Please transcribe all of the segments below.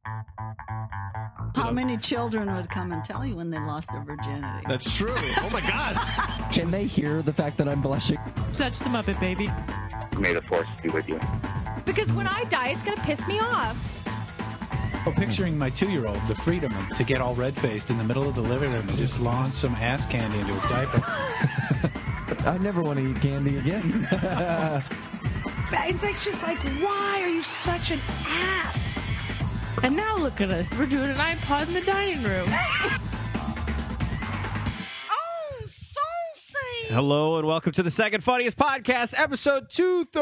How many children would come and tell you when they lost their virginity? That's true. Oh my God. Can they hear the fact that I'm blushing? Touch the Muppet Baby. May the force be with you. Because when I die, it's going to piss me off. Well, picturing my 2-year-old, the freedom to get all red-faced in the middle of the living room and just launch some ass candy into his diaper. I never want to eat candy again. It's just like, why are you such an ass? And now look at us. We're doing an iPod in the dining room. Hello and welcome to the Second Funniest Podcast, episode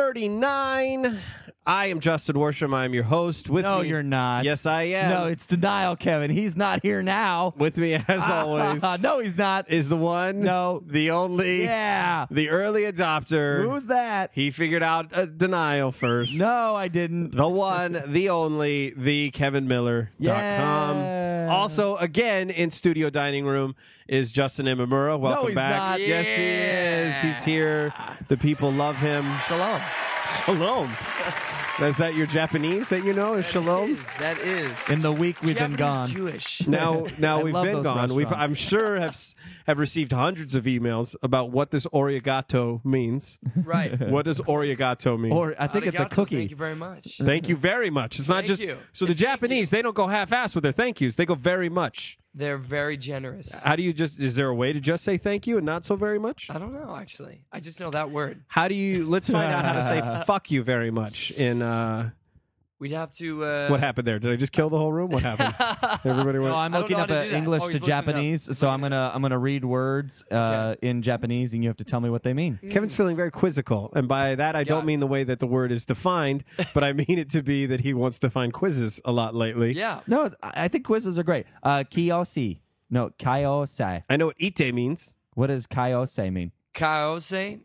239. I am Justin Worsham. I'm your host. With No, me, you're not. Yes, I am. No, it's denial, Kevin. He's not here now. With me, as always, No, he's not. is the one, No. the only, Yeah. the early adopter. Who's that? He figured out denial first. No, I didn't. The one, the only, the KevinMiller.com. Yeah. Also, again, in studio dining room is Justin Imamura. Welcome he's back. not. Yes, he is. He's here. The people love him. Shalom. Shalom. Is that your Japanese that you know? Is shalom? That is. In the week we've been gone. Jewish. Now I we've love been those gone. We've, restaurants. I'm sure, have received hundreds of emails about what this origato means. Right. What does origato mean? Or I think it's a Arigato, cookie. Thank you very much. Thank you very much. It's not Thank just you. so the It's thank Japanese, they don't go half-assed with their thank yous. They go very much. They're very generous. How do you just? Is there a way to just say thank you and not so very much? I don't know, actually. I just know that word. How do you? Let's find out how to say fuck you very much in. We'd have to... What happened there? Did I just kill the whole room? What happened? Everybody went. No, I'm I don't looking know up how to do that. English Oh, to he's looking it up. Japanese, so I'm gonna read words in Japanese, and you have to tell me what they mean. Kevin's feeling very quizzical, and by that I don't Yeah. mean the way that the word is defined, but I mean it to be that he wants to find quizzes a lot lately. Yeah. No, I think quizzes are great. Kiyoshi. No, kaiosai. I know what ite means. What does kaiosai mean? Kaose.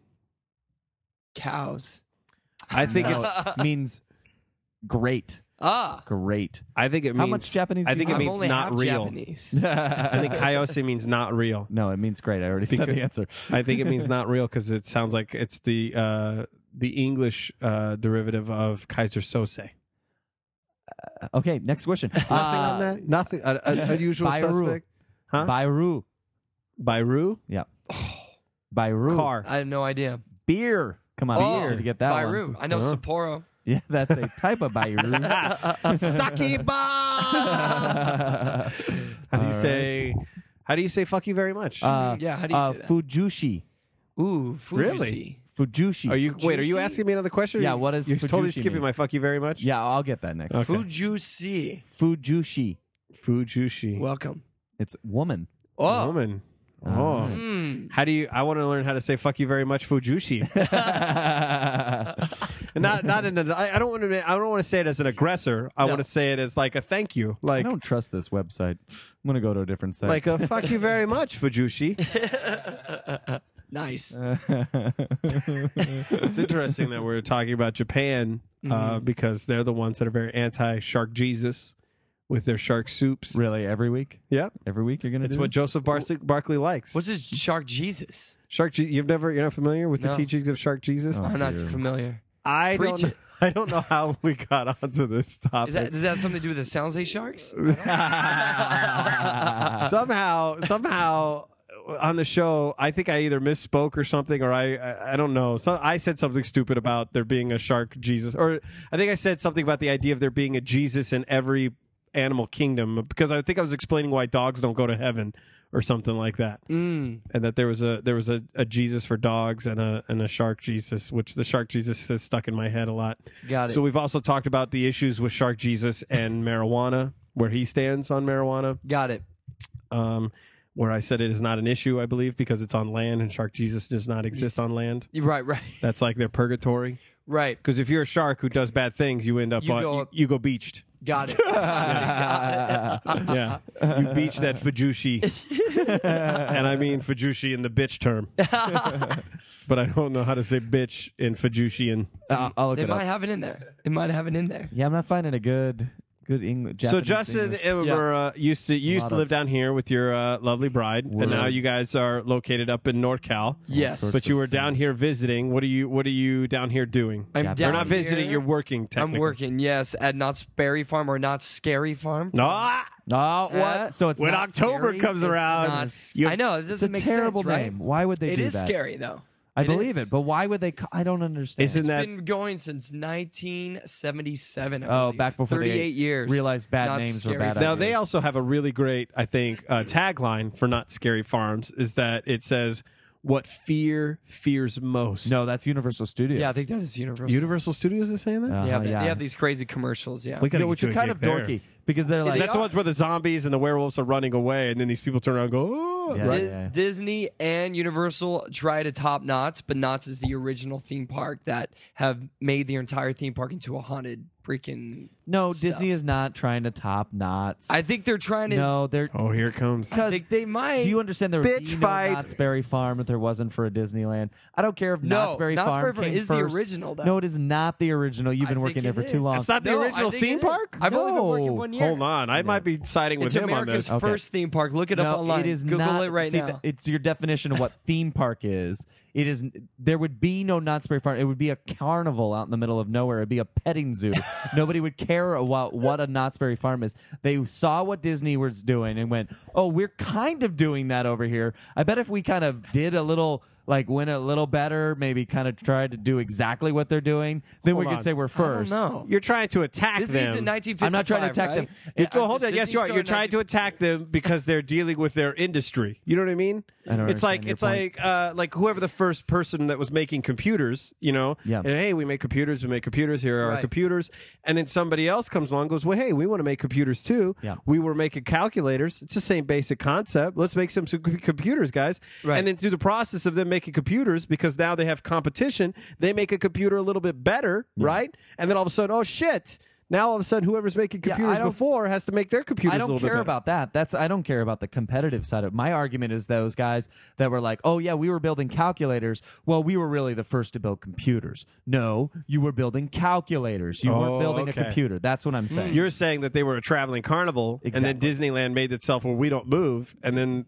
Cows. I think No, it's. it means great. Ah. Great. I think it means. How much Japanese I do think you it I'm means only not half real. Japanese. I think kaiose means not real. No, it means great. I already said the answer. I think it means not real because it sounds like it's the English derivative of Kaiser Sose. Okay, next question. Nothing on that. Nothing. A usual Bairu. suspect. Huh? Bairu. Bairu. Yeah. Bairu. Car. I had no idea. Beer. Come on, Oh, beer to get that Bairu. one. I know Sapporo. Yeah, that's a type of Bairu. Sakiba. How do you say? How do you say "fuck you" very much? Yeah, how do you say that? Fujushi. Ooh, Fujusi. Really? Fujushi. Are you? Wait, are you Fujusi? asking me another question? Yeah, what does You're totally Fujushi skipping mean? my "fuck you" very much. Yeah, I'll get that next. Okay. Fujusi. Fujushi. Fujushi. Welcome. It's woman. Oh. Woman. Oh. Mm. How do you? I want to learn how to say "fuck you" very much. Fujushi. not in. I don't want to. I don't want to say it as an aggressor. I want to say it as like a thank you. I Like don't trust this website. I'm going to go to a different site. like a "fuck you very much" Fujushi. Nice. It's interesting that we're talking about Japan because they're the ones that are very anti-Shark Jesus with their shark soups. Really, every week? Yep. Every week you're going to It's do what this? Joseph Barkley likes. What's this Shark Jesus? You're not familiar with the No. teachings of Shark Jesus? Oh, I'm not dear. familiar. I Preach don't. it. I don't know how we got onto this topic. Does that have something to do with the San Jose Sharks? somehow on the show, I think I either misspoke or something, or I don't know. So I said something stupid about there being a shark Jesus, or I think I said something about the idea of there being a Jesus in every animal kingdom, because I think I was explaining why dogs don't go to heaven or something like that, and that there was a Jesus for dogs and a shark Jesus, which the shark Jesus has stuck in my head a lot. Got it. So we've also talked about the issues with Shark Jesus and marijuana, where he stands on marijuana. Got it. Where I said it is not an issue, I believe, because it's on land and Shark Jesus does not exist on land. Right. That's like their purgatory. Right. Because if you're a shark who does bad things, you end up you go beached. Got it. Yeah, you beach that Fujushi, and I mean Fujushi in the bitch term. But I don't know how to say bitch in Fujushian. I'll look They it up. might have it in there. It might have it in there. Yeah, I'm not finding a good Good English. So Justin Imamura used to lot live of- down here with your lovely bride, and now Words. you guys are located up in NorCal. Yes. sorts But you of were down here visiting. What are you down here doing? I'm Japanese. down You're not visiting. here. You're working. Technically. I'm working, yes, at Knott's Berry Farm or Knott's Scary Farm. Ah, Oh, what? So it's when not October scary? comes It's around, not- you- I know, it It's doesn't a make terrible sense, right? name. Why would they It do is that? scary, though. I believe is. it, but why would they? I don't understand. Isn't It's that been going since 1977. I Oh, believe. back before they 38 years. realized bad Knott's names were Scary bad Farm. now? They also have a really great, I think, tagline for Not Scary Farms is that it says, "What fear fears most." No, that's Universal Studios. Yeah, I think that is Universal. Universal Studios is saying that. Yeah, Uh-huh, they have these crazy commercials. Yeah, We gotta which get are you a kind gig of there. dorky because they're like, That's the ones where the zombies and the werewolves are running away, and then these people turn around and go, "Oh!" Yeah. right? Disney and Universal try to top Knott's, but Knott's is the original theme park that have made the entire theme park into a haunted freaking. no, stuff. Disney is not trying to top Knott's. I think they're trying to. No, they're. Oh, here it comes. I think they might. Do you understand there would Bitch be no fight. Knott's Berry Farm if there wasn't for a Disneyland? I don't care if No, Knott's Berry Knott's Farm Berry Farm came is the first. original, though. No, it is not the original. You've I been working think there for it too is. long. It's not the No, I original think theme it is. park. I've only been working No. 1 year. Hold on, I might be siding with It's him America's on this. first theme park. Look it up No, online. it is Google not, it right see, now. It's your definition of what theme park is. It is. There would be no Knott's Berry Farm. It would be a carnival out in the middle of nowhere. It'd be a petting zoo. Nobody would care about what a Knott's Berry Farm is. They saw what Disney was doing and went, "Oh, we're kind of doing that over here. I bet if we kind of did a little." Like went a little better, maybe kind of tried to do exactly what they're doing, then we Hold could on. say we're first. No, You're trying to attack Disney's them. in 1955. I'm not trying to attack right? them. Hold on. Disney Yes, you are. started You're in trying to attack them because they're dealing with their industry. You know what I mean? I don't It's like understand your like whoever the first person that was making computers. You know? Yeah. And, hey, we make computers. We make computers. Here are our Right. computers. And then somebody else comes along, and goes, well, hey, we want to make computers too. Yeah. We were making calculators. It's the same basic concept. Let's make some computers, guys. Right. And then through the process of them making computers, because now they have competition, they make a computer a little bit better, right? And then all of a sudden, oh shit! Now all of a sudden, whoever's making Yeah, computers I don't- before has to make their computers I a don't little bit care better. about that. I don't care about the competitive side of it. My argument is those guys that were like, "Oh yeah, we were building calculators." Well, we were really the first to build computers. No, you were building calculators. You weren't Oh, building okay. a computer. That's what I'm saying. You're saying that they were a traveling carnival, and then Exactly. Disneyland made itself where we don't move, and then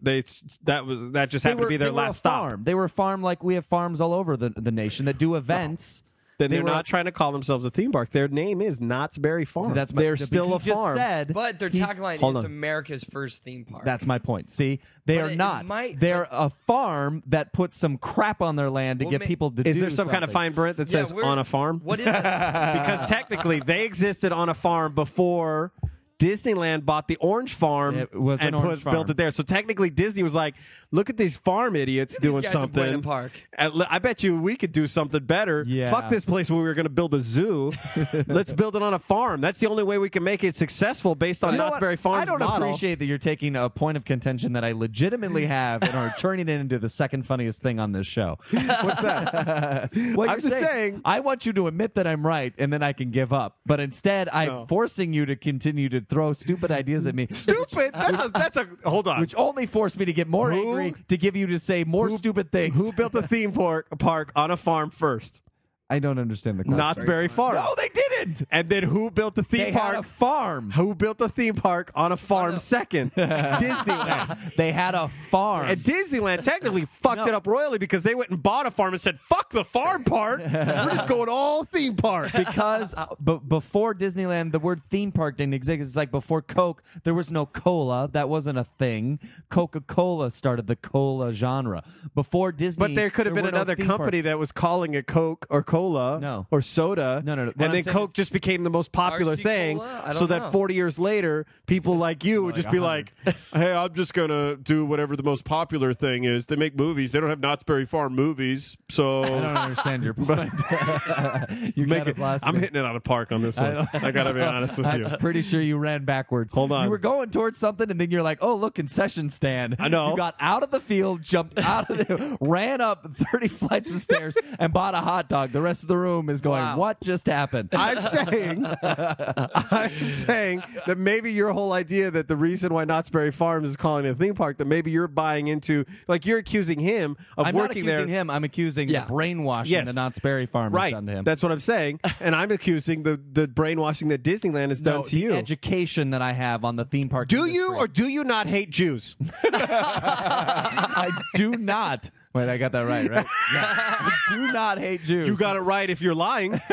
that just happened to be their they were last a stop. farm. They were a farm like we have farms all over the nation that do events. Then They they're were- not trying to call themselves a theme park. Their name is Knott's Berry Farm. See, that's my, they're but still he a just farm. Said, But their tagline hold is on. America's first theme park. That's my point. See, they But are it not. might- They're a farm that puts some crap on their land to Well, get ma- people to Is do there some kind of something. fine print that Yeah, says where's- on a farm? What is it? Because technically they existed on a farm before Disneyland bought the orange farm It was an and orange farm. built it there. So technically Disney was like, look at these farm idiots doing guys in something. Buena Park. I bet you we could do something better. Yeah. Fuck this place where we were going to build a zoo. Let's build it on a farm. That's the only way we can make it successul based on You know Knott's what? Berry Farm's I don't model. appreciate that you're taking a point of contention that I legitimately have and are turning it into the second funniest thing on this show. What's that? What I'm you're just saying. I want you to admit that I'm right, and then I can give up. But instead, I'm No. forcing you to continue to throw stupid ideas at me. Stupid. That's a hold on. Which only forced me to get more Who- angry, to give you to say more stupid things. Who built a theme park on a farm first? I don't understand the question. Knott's Berry Farm. No, they didn't. And then who built the theme They park? had a farm. Who built the theme park on a farm second? Disneyland. They had a farm. And Disneyland technically fucked it up royally because they went and bought a farm and said, fuck the farm part. We're just going all theme park. Because before Disneyland, the word theme park didn't exist. It's like before Coke, there was no cola. That wasn't a thing. Coca-Cola started the cola genre. Before Disney, But there could have been were no another theme company parks. that was calling it Coke or cola No. or soda. No. What And I'm then saying Coke is- just became the most popular RC thing. Cola? I So don't that know. 40 years later, people like you would just be like, hey, I'm just going to do whatever the most popular thing is. They make movies. They don't have Knott's Berry Farm movies. So I don't understand your point. you make kind it, of lost I'm me. hitting it out of park on this one. I got to be honest with you. I'm pretty sure you ran backwards. Hold on. You were going towards something, and then you're like, "Oh, look, concession stand." I know. You got out of the field, jumped out of there, ran up 30 flights of stairs, and bought a hot dog. The rest of the room is going, Wow. what just happened? I'm saying that maybe your whole idea that the reason why Knott's Berry Farms is calling it a theme park, that maybe you're buying into, like you're accusing him of I'm not working accusing there. him. I'm accusing Yeah. the brainwashing Yes. that Knott's Berry Farm has Right, done to him. that's what I'm saying, and I'm accusing the brainwashing that Disneyland has done no, to the you. education that I have on the theme park. Do you industry. or do you not hate Jews? I do not. Wait, I got that right? Yeah. I do not hate Jews. You got it right if you're lying. I'm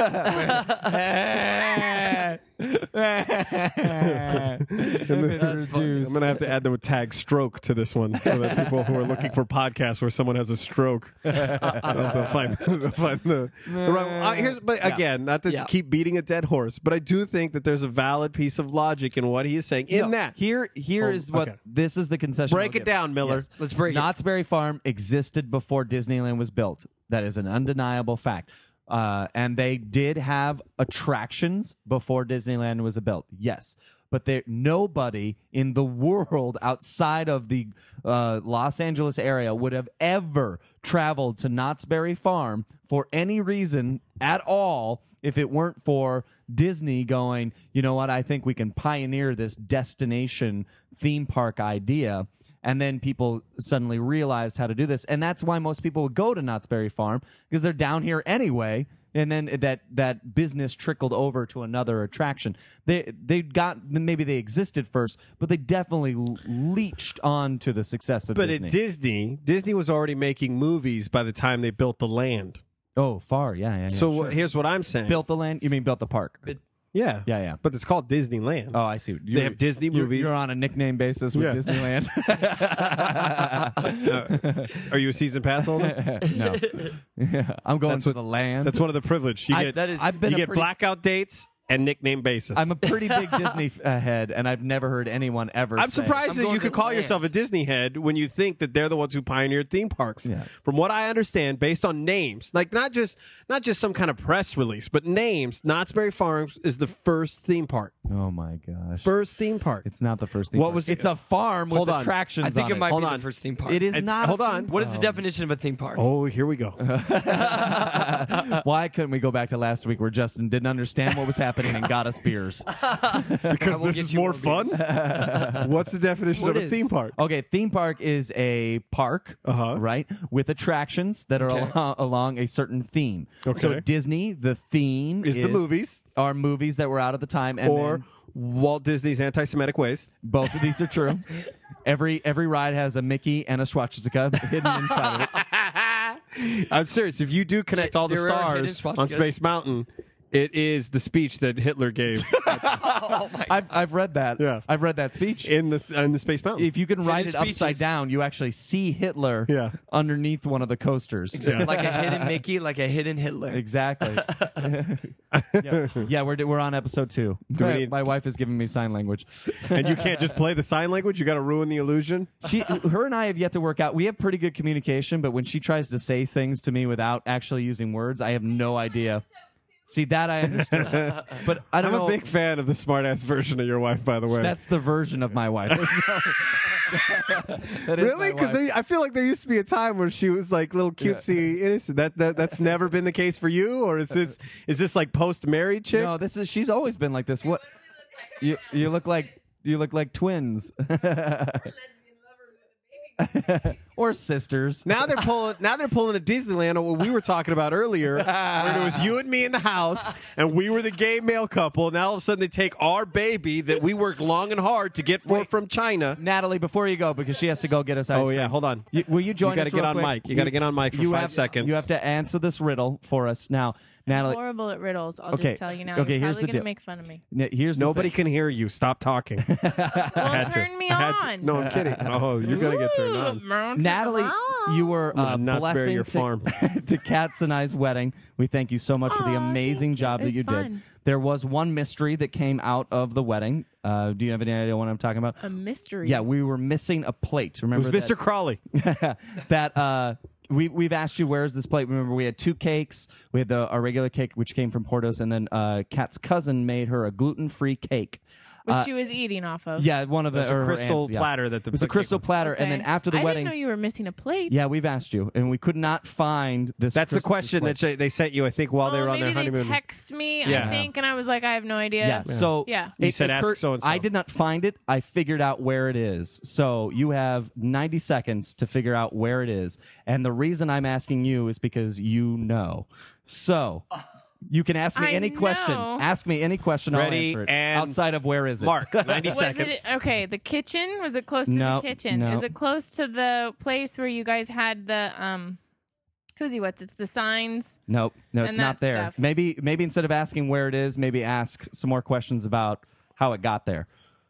That's funny. I'm going to have to add the tag stroke to this one so that people who are looking for podcasts where someone has a stroke, they'll find the right. But again, not to Yeah. keep beating a dead horse, but I do think that there's a valid piece of logic in what he is saying. In that, here is what okay. this is the concession. Break I'll it give. down, Miller. Yes. Let's break it. Knott's Berry Farm existed before Disneyland was built. That is an undeniable fact. And they did have attractions before Disneyland was built. Yes. But nobody in the world outside of the Los Angeles area would have ever traveled to Knott's Berry Farm for any reason at all if it weren't for Disney going, you know what, I think we can pioneer this destination theme park idea. And then people suddenly realized how to do this. And that's why most people would go to Knott's Berry Farm, because they're down here anyway. And then that business trickled over to another attraction. Maybe they existed first, but they definitely leached on to the success of Disney. But at Disney was already making movies by the time they built the land. Oh, far, yeah. So sure. here's what I'm saying. Built the land? You mean built the park? Yeah. Yeah. But it's called Disneyland. Oh, I see. They have Disney movies. You're on a nickname basis with Yeah. Disneyland. Are you a season pass holder? No. I'm going That's to what- the land. That's one of the privilege. You get I've been you a get pretty- blackout dates and nickname basis. I'm a pretty big Disney head, and I've never heard anyone ever I'm say, surprised I'm that going you to could call land. yourself a Disney head when you think that they're the ones who pioneered theme parks. Yeah. From what I understand, based on names, like not just some kind of press release, but names, Knott's Berry Farms is the first theme park. Oh, my gosh. First theme park. It's not the first theme What park. was it? It's a farm with Hold on. attractions I think on it might Hold be on. the first theme park. It is It's- not. hold a on. theme What is the park. definition of a theme park? Oh, here we go. Why couldn't we go back to last week where Justin didn't understand what was happening and got us beers? Because will this get is you more more fun. What's the definition What of a is? theme park? Okay, theme park is a park, right, with attractions that are along a certain theme. Okay. So Disney, the theme Is the movies are movies that were out at the time, and or then Walt Disney's anti-Semitic ways? both of these are true. Every ride has a Mickey and a Swastika hidden inside of it. I'm serious. If you do connect all the There are hidden stars swastikas. on Space Mountain, it is the speech that Hitler gave Oh my! I've read that. Yeah. I've read that speech. in the Space Mountain. If you can write it Hidden upside speeches. down, you actually see Hitler Yeah. underneath one of the coasters. Yeah. Like a hidden Mickey, like a hidden Hitler. Exactly. yeah, we're on episode 2. Do we need- My wife is giving me sign language. And you can't just play the sign language. You got to ruin the illusion. Her and I have yet to work out. We have pretty good communication, but when she tries to say things to me without actually using words, I have no idea. See, that I understood. But I don't I'm know. a big fan of the smartass version of your wife, by the way. That's the version of my wife. There's no- That is Really? my wife. Because I feel like there used to be a time where she was like little cutesy innocent. That's never been the case for you, or is this like post married chick? No, she's always been like this. What? You look like twins. Or sisters. Now they're pulling a Disneyland on what we were talking about earlier, where it was you and me in the house, and we were the gay male couple. Now all of a sudden they take our baby that we worked long and hard to get from China. Natalie, before you go, because she has to go get us ice Oh cream. yeah, hold on. Will you join You got to us get real on quick? mic. You got to get on mic for 5 seconds. You have to answer this riddle for us now. Natalie, Horrible at riddles. I'll Okay. just tell you now. Okay, You're here's probably the gonna deal. make fun of me. here's the Nobody thing. can hear you. Stop talking. Well, turn me I had to. on. No, I'm kidding. Oh, you're gonna get turned on. Natalie, you were Knott's Berry, blessing your farm. to Kat's and I's wedding. We thank you so much for the Aw, amazing thank you. job It that was you did. fun. There was one mystery that came out of the wedding. Do you have any idea what I'm talking about? A mystery. Yeah, we were missing a plate. It Remember was Mr. Crawley. that We've asked you where's this plate. Remember, we had 2 cakes. We had our regular cake, which came from Portos, and then Kat's cousin made her a gluten-free cake. Which she was eating off of. Yeah, one of the It was a crystal platter that it was a crystal platter, and then Okay. after the I wedding, didn't know you were missing a plate. yeah, we've asked you, and we could not find this. That's the crystal question plate. that they sent you, I think, while they were on their maybe honeymoon. they text me, Yeah. I think, and I was like, I have no idea. Yeah. So Yeah. You said ask occurred- so-and-so. I did not find it. I figured out where it is. So you have 90 seconds to figure out where it is. And the reason I'm asking you is because you know. So you can ask me I any question. know. Ask me any question. Ready, I'll answer it. and outside of where is it? Mark, 90 Was seconds. it okay? The kitchen? Was it close to No, the kitchen? no. Is it close to the place where you guys had the Who's what's? It's the signs. Nope. No, it's And not that there. stuff. Maybe instead of asking where it is, maybe ask some more questions about how it got there.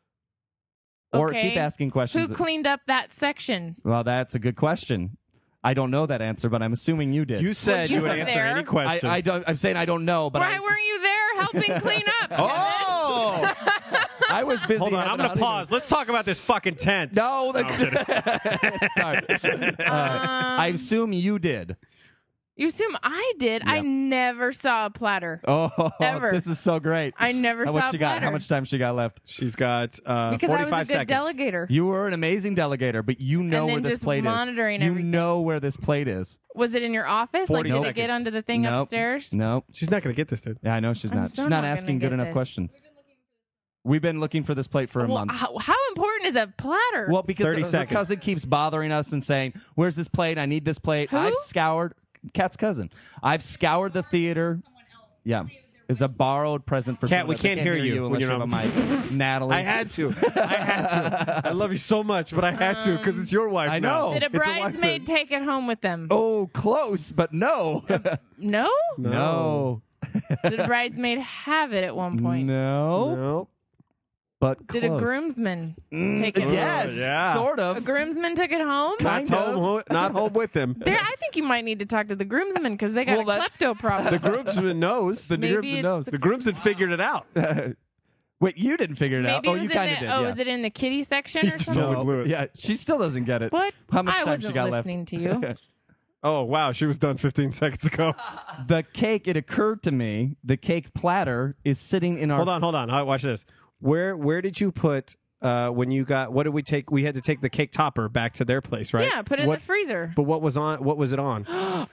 Or Okay. keep asking questions. Who cleaned up that section? Well, that's a good question. I don't know that answer, but I'm assuming you did. You said you you would were answer there. any question. I don't. I'm saying I don't know, but Why weren't you there helping clean up? Oh! I was busy. Hold on, I'm having going a to pause. Let's talk about this fucking tent. No, I'm kidding. Sorry. I assume you did. You assume I did? Yeah. I never saw a platter. Oh, Ever. this is so great. I never How saw much a she got? platter. How much time she got left? She's got Because 45 I was a good seconds. delegator. You were an amazing delegator, but you know And then where this just plate monitoring is. You everything. know where this plate is. Was it in your office? 40 Like, did it seconds. get onto the thing Nope. upstairs? Nope. She's not going to get this, dude. Yeah, I know she's I'm not. so She's not not gonna asking good get enough this. questions. We've been looking for this plate for a Well, month. how important is a platter? Well, because 30 her seconds. cousin keeps bothering us and saying, "Where's this plate? I need this plate." Who? I've scoured Kat's cousin. I've scoured the theater. Yeah, it's a borrowed present for Kat, someone we that can't hear you unless when you you're have a mic. Natalie, I had to. I love you so much, but I had to because it's your wife I now. know. Did a It's wife bridesmaid thing. take it home with them? Oh, close, but no. No? No. Did a bridesmaid have it at one point? No. No. But Did a close. groomsman take it Yes, home? Yeah. sort A of. groomsman took it home? Not home, not home with him. There, I think you might need to talk to the groomsman because they got Well, a that's- klepto problem. The groomsman knows. The Maybe groomsman it's- knows. The groomsman figured it out. Wait, you didn't figure it out. Maybe Oh, it was you in kind the, of did. oh, yeah. was it in the kitty section or just something? totally blew it. Yeah, she still doesn't get it. What? How much I time wasn't she got left? listening to you. Oh, wow. She was done 15 seconds ago. The cake, it occurred to me, the cake platter is sitting in our... Hold on. All right, watch this. Where did you put when you got? What did we take? We had to take the cake topper back to their place, right? Yeah, put it in the freezer. But what was on? What was it on?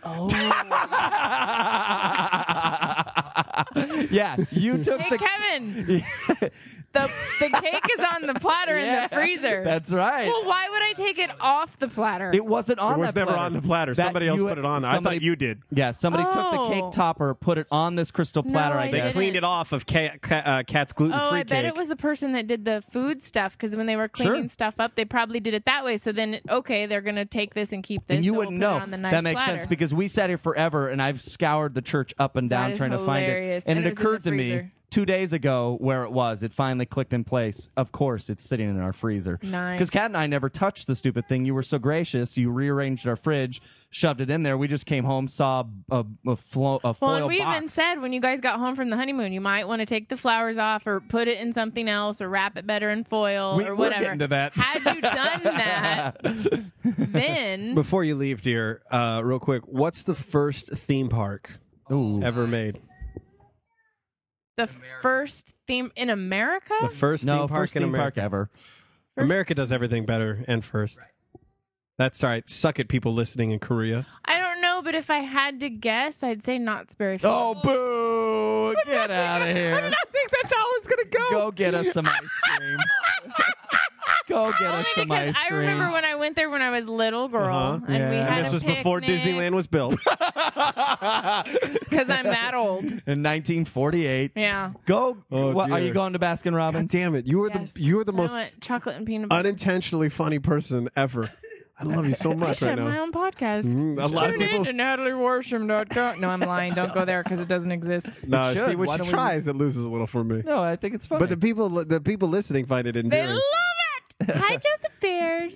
Yeah, you took Hey, the... Kevin, the cake is on the platter in the freezer. That's right. Well, why would I take it off the platter? It wasn't on It was that never platter. on the platter. That Somebody else you- put it on. I somebody- thought you did. Yeah, somebody took the Oh. cake topper, put it on this crystal platter, No, I I guess. They didn't. cleaned it off of Kat's gluten-free Oh, I cake. bet it was the person that did the food stuff because when they were cleaning Sure. stuff up, they probably did it that way. So then, okay, they're going to take this and keep this. And you so wouldn't we'll put know. it on the nice That makes platter. sense because we sat here forever and I've scoured the church up and down That is trying to find hilarious. it. And And it it was in the occurred to me freezer. 2 days ago where it was. It finally clicked in place. Of course, it's sitting in our freezer. Nice. Because Kat and I never touched the stupid thing. You were so gracious. You rearranged our fridge, shoved it in there. We just came home, saw a foil Well, and we box. even said when you guys got home from the honeymoon, you might want to take the flowers off or put it in something else or wrap it better in foil we're or whatever. getting to that. Had you done that, then Before you leave, dear, real quick, what's the first theme park Ooh. ever made? the first theme in America? The first No, theme park first in theme park America. ever. America does everything better and first. That's all right. Suck it, people listening in Korea. I don't know, but if I had to guess, I'd say Knott's Berry Farm. Oh, boo! Get out of here. I think that's how it's going to go. Go get us some ice cream. Go get Only us some because ice I cream. remon when I went there when I was little girl, Uh-huh. and we Yeah. had And this a was before picnic, Disneyland was built. because I'm that old. In 1948. Yeah. Go. Oh, What, are dear. you going to Baskin God Robbins? damn it. You are Yes. the I most want chocolate and peanut butter. unintentionally funny person ever. I love you so I much should right have my now. own podcast. A lot of Tune people. in to NatalieWarsham.com. No, I'm lying. Don't go there because it doesn't exist. No, It see should. when Why she don't we- tries, it loses a little for me. No, I think it's funny. But the people listening find it They endearing. love it. Hi, Joseph Bears.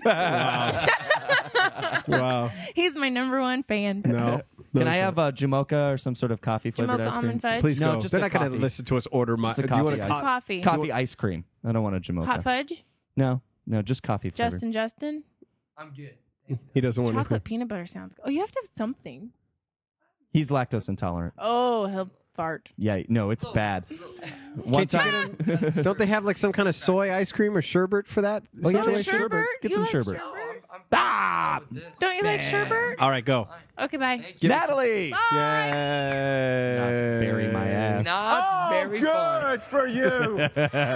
Wow. He's my number one fan. No. Can I have a Jamocha or some sort of coffee flavored Jamocha ice cream? almond fudge. Please No, go. just They're a not going to coffee. listen to us order my. Just a Do you want coffee a ice. Coffee. Coffee ice cream. I don't want a Jamocha. Hot fudge. No, just coffee flavored. Justin. I'm good. He doesn't want Chocolate to. peanut butter sounds. Oh, you have to have something. He's lactose intolerant. Oh, he'll fart. Yeah, no, it's bad. One Can't you time, Don't they have like some kind of soy ice cream or sherbet for that? Oh, yeah, situation? they have sherbet. Get You some like sherbet. Ah! Don't you like sherbet? All right, go. Okay, bye. Natalie. Bye. Yay! Knott's bury my ass. Not very fun. for you.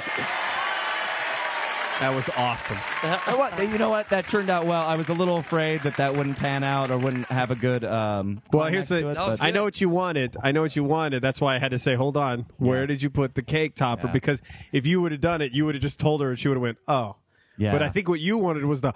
That was awesome. You know what? That turned out well. I was a little afraid that wouldn't pan out or wouldn't have a good. Well, here's climax to the. it, That was but- I know what you wanted. That's why I had to say, hold on. Where did you put the cake topper? Yeah. Because if you would have done it, you would have just told her, and she would have went, oh. Yeah. But I think what you wanted was the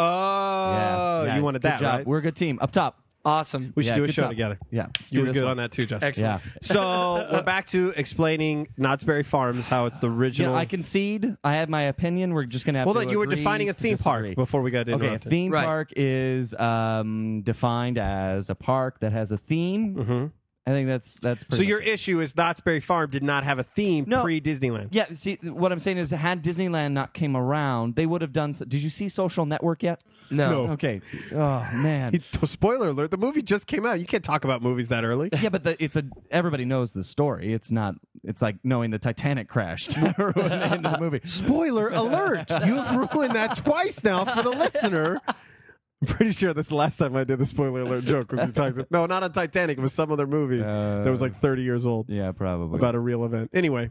yeah. You wanted Good that, job. right? We're a good team. Up top. Awesome. We should Yeah, do a good show job. together. Yeah. Let's You do were this good one. on that too, Justin. Yeah. So we're back to explaining Knott's Berry Farms, how it's the You original. know, I concede. I had my opinion. We're just gonna have Hold to on, you were agree defining a to theme park disagree. before we got Okay, a interrupted. theme Right. park is defined as a park that has a theme. Mhm. I think that's So pretty your much it. issue is Knott's Berry Farm did not have a theme No. pre-Disneyland. Yeah, see, what I'm saying is, had Disneyland not came around, they would have done. Did you see Social Network yet? No. Okay. Oh man. Spoiler alert: the movie just came out. You can't talk about movies that early. Yeah, but everybody knows the story. It's not. It's like knowing the Titanic crashed. Ruined the end of the movie. Spoiler alert! You've ruined that twice now for the listener. I'm pretty sure that's the last time I did the spoiler alert joke. Was we talked? No, not on Titanic. It was some other movie that was like 30 years old Yeah, probably about a real event. Anyway,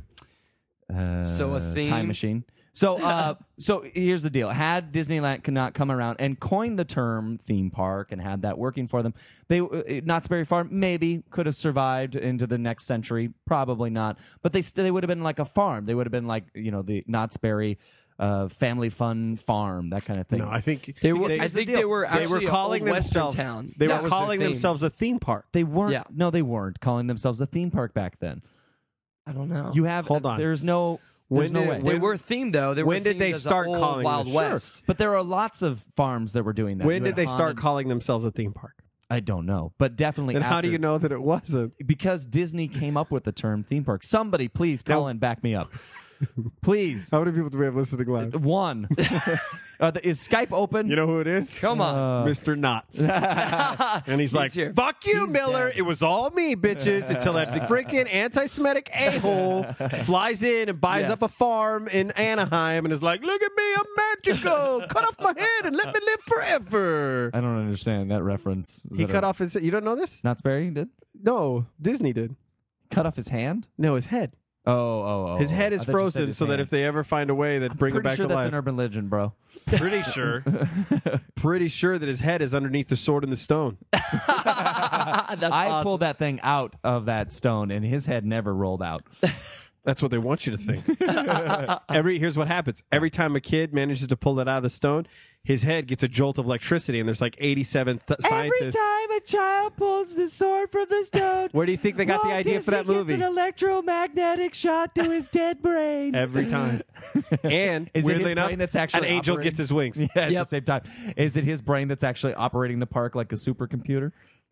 So a theme- time machine. So, so here's the deal: had Disneyland could not come around and coin the term theme park and had that working for them, Knott's Berry Farm maybe could have survived into the next century. Probably not, but they would have been like a farm. They would have been like the Knott's Berry family fun farm, that kind of thing. no, I think They were. I Here's the think deal. they were actually they were calling a Western themselves. town. They That were was their calling theme. themselves a theme park. They weren't. Yeah. No, they weren't calling themselves a theme park back then. I don't know. You have. Hold on. There's no. There's no way. They were themed though. They were when did themed they as a start old calling Wild it? Sure. West? But there are lots of farms that were doing that. When You did had they start haunted- calling themselves a theme park? I don't know, but definitely. And how do after- you know that it wasn't? Because Disney came up with the term theme park. Somebody, please call Now- and back me up. Please. How many people do we have listening live? One. Is Skype open? You know who it is? Come on. Mr. Knotts. And he's like, here. fuck you, He's Miller. dead. It was all me, bitches. Until that freaking anti-Semitic a-hole flies in and buys Yes. up a farm in Anaheim and is like, look at me, I'm magical. Cut off my head and let me live forever. I don't understand that reference. Is He that cut a- off his... You don't know this? Knott's Berry did? No, Disney did. Cut off his hand? No, his head. Oh. His head I is thought you said frozen his so that hand. if they ever find a way that bring it Pretty back sure to that's life. an urban legend, bro. Pretty sure. Pretty sure that his head is underneath the sword in the stone. That's I awesome. pulled that thing out of that stone, and his head never rolled out. That's what they want you to think. Here's what happens. Every time a kid manages to pull it out of the stone, his head gets a jolt of electricity, and there's like 87 scientists. time a child pulls the sword from the stone, Where do you think they got the idea for that movie? electromagnetic shot to his dead brain. Every time. And Is it weirdly his enough, brain that's actually an angel operating? gets his wings. Yeah, at Yep. the same time. Is it his brain that's actually operating the park like a supercomputer?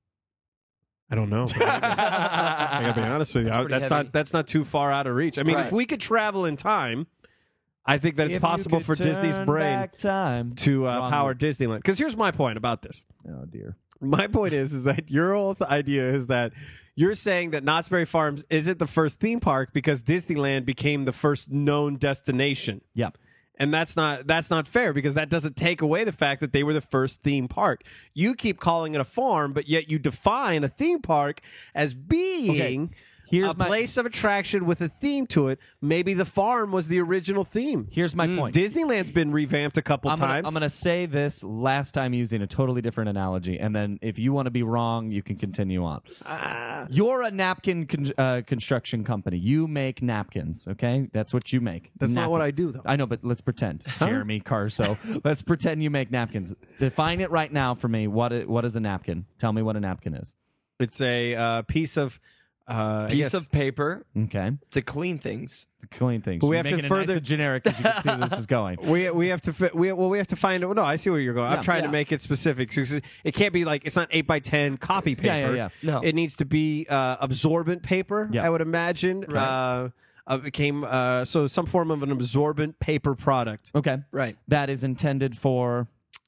I don't know. I gotta be honest with you. That's pretty heavy. That's not too far out of reach. I mean, Right. if we could travel in time, I think that it's If you possible could for Disney's turn brain back time. to Wrong power word. Disneyland. Because here's my point about this. Oh dear. My point is that your whole idea is that you're saying that Knott's Berry Farms isn't the first theme park because Disneyland became the first known destination. Yeah. And that's not fair because that doesn't take away the fact that they were the first theme park. You keep calling it a farm, but yet you define a theme park as being Here's a my- place of attraction with a theme to it. Maybe the farm was the original theme. Here's my point. Disneyland's been revamped a couple times. I'm gonna say this last time using a totally different analogy, and then if you want to be wrong, you can continue on. You're a napkin construction company. You make napkins, okay? That's what you make. That's not what I Napkins. do, though. I know, but let's pretend. Jeremy Carso. Let's pretend you make napkins. Define it right now for me. What is a napkin? Tell me what a napkin is. It's a piece of piece of paper Okay. to clean things. To clean things. But we You're have to making it nice further- and generic because you can see where this is going. We have to we have to find. No, I see where you're going. I'm trying to Yeah. make it specific. So it can't be like it's not 8x10 copy paper. Yeah. No. It needs to be absorbent paper. Yeah. I would imagine. It came so some form of an absorbent paper product. Okay. Right. That is intended for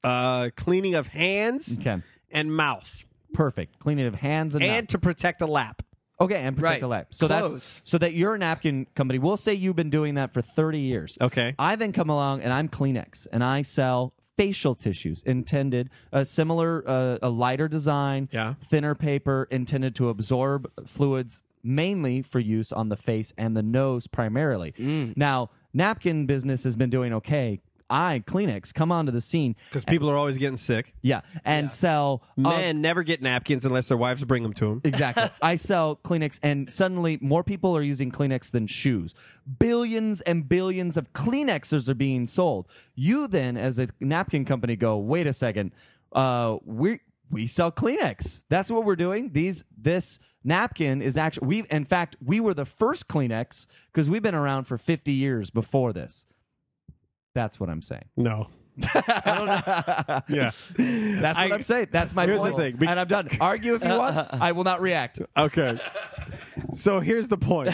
cleaning of hands Okay. and mouth, Perfect. Cleaning of hands and mouth. to protect a lap. Okay, and protect Right. the lap. So Close. that's so that you're a napkin company. We'll say you've been doing that for 30 years. Okay. I then come along and I'm Kleenex and I sell facial tissues intended a similar a lighter design, Yeah. thinner paper intended to absorb fluids mainly for use on the face and the nose primarily. Now, napkin business has been doing okay. Kleenex, come onto the scene. Because people are always getting sick. Yeah, and sell Men never get napkins unless their wives bring them to them. Exactly. I sell Kleenex, and suddenly more people are using Kleenex than shoes. Billions and billions of Kleenexes are being sold. You then, as a napkin company, go, wait a second, we sell Kleenex. That's what we're doing. This napkin is actually we were the first Kleenex because we've been around for 50 years before this. That's what I'm saying. No. I don't know. Yeah. That's what I'm saying. That's my Here's the point. thing. And I'm done. Argue if you want. I will not react. Okay. So here's the point.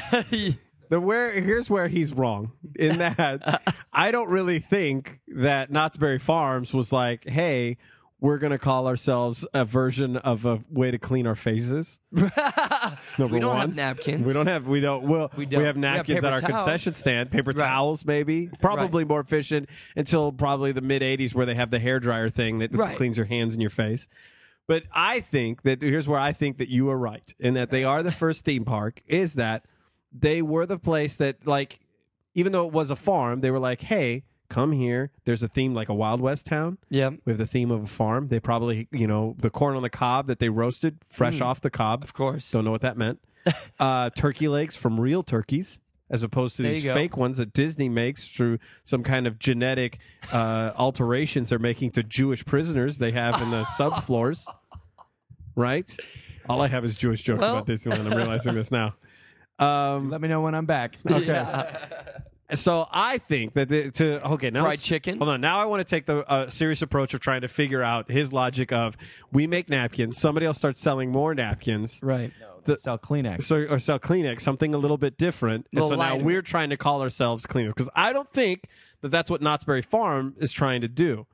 Here's where he's wrong in that I don't really think that Knott's Berry Farms was like, hey, we're going to call ourselves a version of a way to clean our faces. Number We don't one. have napkins. We have napkins paper at our towels. concession stand, paper Right. towels maybe, probably more efficient until probably the mid 80s where they have the hairdryer thing that Right. cleans your hands and your face. But I think that here's where I think that you are right in that they are the first theme park is that they were the place that, like, even though it was a farm, they were like, hey, come here. There's a theme like a Wild West town. Yep. We have the theme of a farm. They probably, the corn on the cob that they roasted fresh off the cob. Of course. Don't know what that meant. Turkey legs from real turkeys, as opposed to There these you go. fake ones that Disney makes through some kind of genetic alterations they're making to Jewish prisoners they have in the subfloors. Right? All I have is Jewish jokes Well- about Disneyland. I'm realizing this now. Let me know when I'm back. Okay. So I think that now Fried let's- chicken? Hold on. Now I want to take the serious approach of trying to figure out his logic of we make napkins. Somebody else starts selling more napkins. Right. Sell Kleenex. Or sell Kleenex, something a little bit different. And Little so now lighter. we're trying to call ourselves Kleenex because I don't think that that's what Knott's Berry Farm is trying to do.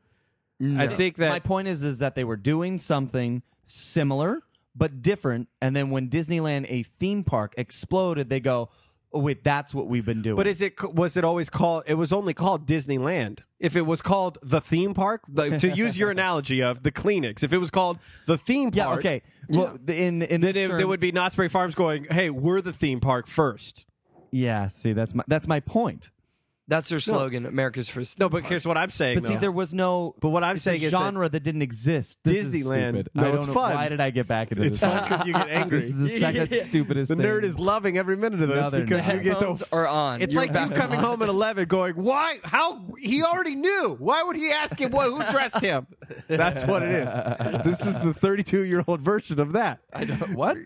I think that My point is that they were doing something similar but different, and then when Disneyland, a theme park, exploded, they go, "Oh wait, that's what we've been doing." But was it always called? It was only called Disneyland. If it was called the theme park, to use your analogy of the Kleenex, if it was called the theme yeah, park, okay. Well, in then this there term- would be Knott's Berry Farms going, "Hey, we're the theme park first." Yeah, see, that's my point. That's their slogan, America's First. No, but here's what I'm saying. But see, though. there was no. But what I'm it's saying a is that genre that didn't exist. This is Disneyland- stupid. No, I don't it's know, fun. Why did I get back into It's this? fun because you get angry. This is the second stupidest The thing. nerd is loving every minute of this No, they're because not. you get Headphones to. are on. It's You're like you back coming on. home at 11 going, why? How? He already knew. Why would he ask him who dressed him? That's what it is. This is the 32-year-old version of that. What?